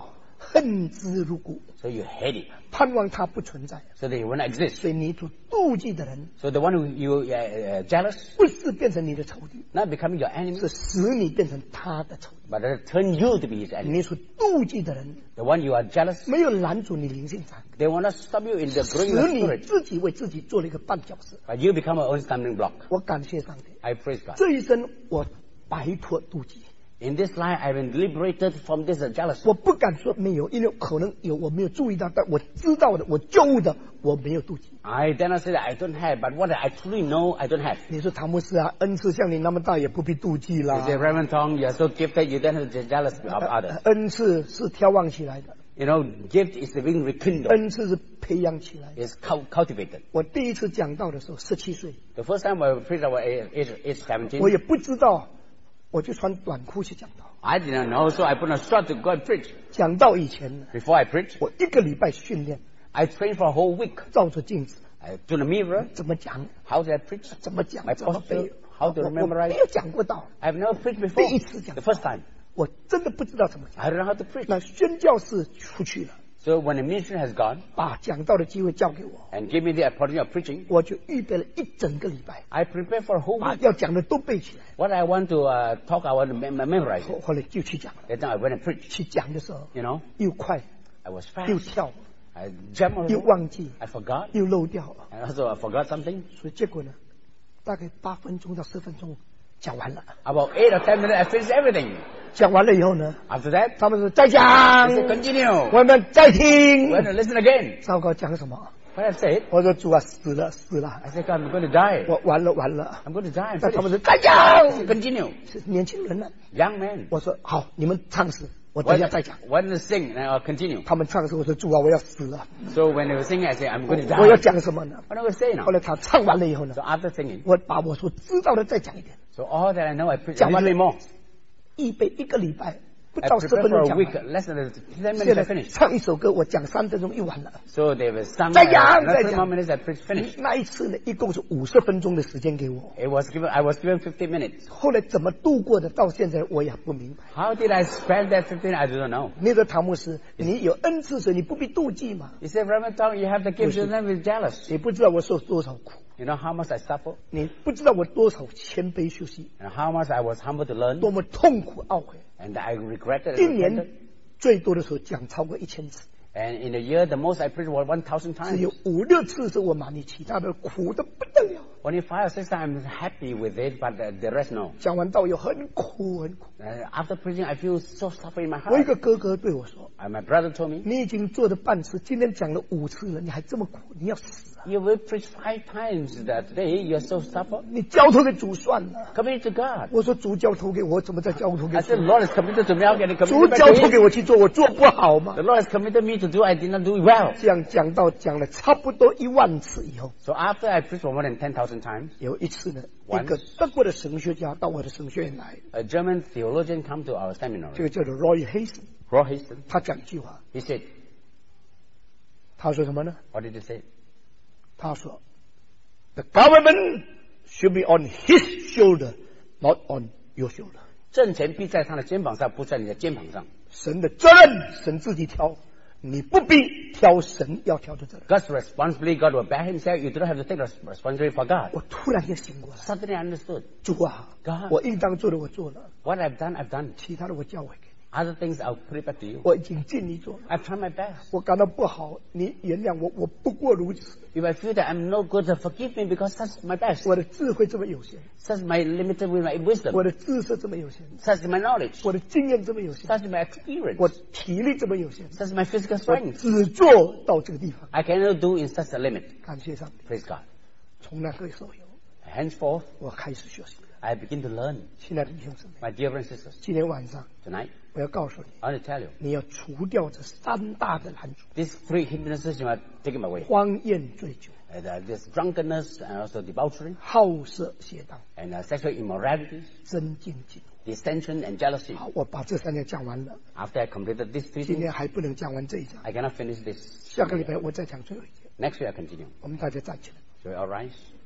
恨之入骨， So you hate it. 盼望它不存在。 So that it won't exist. 所以你所妒忌的人， So the one who you uh, uh, jealous, 不是变成你的仇敌， not becoming your enemy, 是使你变成他的仇敌。 but it turn you to be his enemy. 你所妒忌的人， The one you are jealous, 没有拦阻你灵性长， they will not stop you in the 使 growing of 你 spirit, 自己为自己做了一个绊脚石。 but you become your own stumbling block. 我感谢上帝， I praise God. 这一生我摆脱妒忌。 In this life, I've been liberated from this uh, jealousy. 我不敢说没有，因为可能有我没有注意到，但我知道的，我救悟的，我没有妒忌。 I dare not say that I don't have, but what I truly know, I don't have. 你说唐牧师啊，恩赐像你那么大，也不必妒忌 You 啦。 say, Reverend Tong, you're so gifted, you don't have to be jealous of others. 恩赐是挑旺起来的， You know, gift is being rekindled, 恩赐是培养起来的。 is cul- cultivated. 我第一次讲到的时候，十七岁， The first time I preached about age, age, age seventeen, 我也不知道，我就穿短裤去讲道。 I didn't know, so I put on a short to go and preach. 讲道以前呢， Before I preach, 我一个礼拜训练， I trained for a whole week. 照着镜子 I to the mirror, 怎么讲， how did I preach? 怎么讲， My 怎么背 posture,。how to 我我 memorize. 没有讲过道， I've never preached before. 第一次讲 The first time. 我真的不知道怎么讲。 I don't know how to preach. 那宣教士出去了， So when the ministry has gone 把讲道的机会交给我， and gave me the opportunity of preaching, 我就预备了一整个礼拜， I prepared for a whole 把 week. 要讲的都背起来。 What I want to uh, talk, I want to mem- memorize 后 it. 后来就去讲了， Then I went and preached. 去讲的时候 You know, 又快 I was 又 fast. 跳， I jumped 又 over. 忘记， I forgot. 又漏掉了， And also I forgot something. 所以结果呢，大概八分钟到十分钟讲完了。 About eight or ten minutes, I finished everything. 讲完了以后呢， After that, 他们说再讲， I said, continue. 我们再听 We're。going to listen again. 糟糕，讲什么？ What I said, 我说主啊，死了死了， I said, God, I'm going to die. 我完了完了。 I'm going to die. I'm 那他们 finished. 说再 I 讲， said, continue. 是年轻人呢。 Young man. 我说好，你们唱诗，我等 Why 一下再讲。 why don't you sing and I'll continue? 他们唱诗，我说主啊，我要死了， So when they were singing, I said, I'm going to 我要 die. 讲什么呢？ What am I going to say now? 后来他唱完了以后呢 So，after singing, 我把我所知道的再讲一遍， so all that I know, I preach a 讲完 little 了 bit more. 预备一个礼拜，不 I 到十 prepared 分 for 钟 a 讲 week, 完。 less than ten 现 minutes I 在 finished. 唱一首歌，我讲三分钟就完了。 So they were sung 再 uh, 讲，再 another 讲。 more minutes I preached finished. 那一次呢，一共是五十分钟的时间给我。 It was given, I was given fifteen minutes. 后来怎么度过的，到现在我也不明白。 How did I spend that fifteen? I do not know. 那个唐牧师，你有恩赐时，你不必妒忌嘛？ You say, Reverend Tong, you have the gift, you don't be jealous. 你不知道我受多少苦， You know how much I suffered 你不知道我多少谦卑休息， and how much I was humbled to learn 多么痛苦懊悔。 and I regretted 一 and 年 repented. 最多的时候讲超过一千次， And in a year, the most I preached was one thousand 只 times. 有五六次是我满意，其他的苦的不得了。 Only five or six times I'm happy with it, but the, the rest no. 讲完道又很苦很苦。 Uh, after preaching, I feel so suffering in my 我一 heart. 个哥哥对我说 And my brother told me,：“ 你已经做了半次，今天讲了五次了，你还这么苦，你要死啊！ you will preach five times that day, you're so suffer. 你交托给主算了。 Commit to God. ” 我说：“主交托给我，怎么再交托给 I 主 said, Lord has committed to me, I'll get it 主 committed 交 back to 托给 Him. 我去做，我做不好吗 The Lord has committed me to do, I did not do it well. 这样讲到讲了差不多一万次以后， So after I preached for more than ten thousand times, 有一次呢， Once 一个德国的神学家到我的神学院来， a German theologian come to our 这 seminary. 个叫做 Roy Hasten， Roy Haston. 他讲一句话， He said, 他说什么呢？ what did he say? 他说 ：“The government should be on his shoulder, not on your shoulder。 政权必在他的肩膀上，不在你的肩膀上。 神的责任，神自己挑，你不必挑神要挑的责任。” God's responsibility, God will bear himself. You don't have to take the responsibility for God. 我突然间醒过来， Suddenly I understood. 主啊 God 我应当做的我做了， What I've done, I've done. 其他的我交回给你。 Other things, I'll put it back to you. 我已经尽力做了， I've tried my best. 我感到不好，你原谅我，我不过如此。 If I feel that I'm no good, forgive me because that's my best. 我的智慧这么有限， Such my limited with my 我 wisdom. 的知识这么有限， Such my knowledge. 我的经验这么有限， Such my experience. 我体力这么有限， Such my physical 我 strength. 只做到这个地方。 I cannot do in such a limit. 感谢上帝， Praise God. 从那个时候有， Henceforth, 我开始学习了。 I begin to learn. 亲爱的弟兄姊妹， My dear brothers and sisters, 今天晚上 tonight, 我要告诉你， I want to tell you, 你要除掉这三大的拦阻： these three hindrances you are taking away. 荒宴醉酒、 And, uh, this drunkenness and also debauchery 好色邪荡、 and uh, sexual immorality, 真竞技。 dissension and jealousy. 好，我把这三点讲完了， After I completed these three 今 things, 天还不能讲完这一章， I cannot finish this. 下个礼拜我再讲最后一节。 Next week I continue. 我们大家站起来。 So we all rise.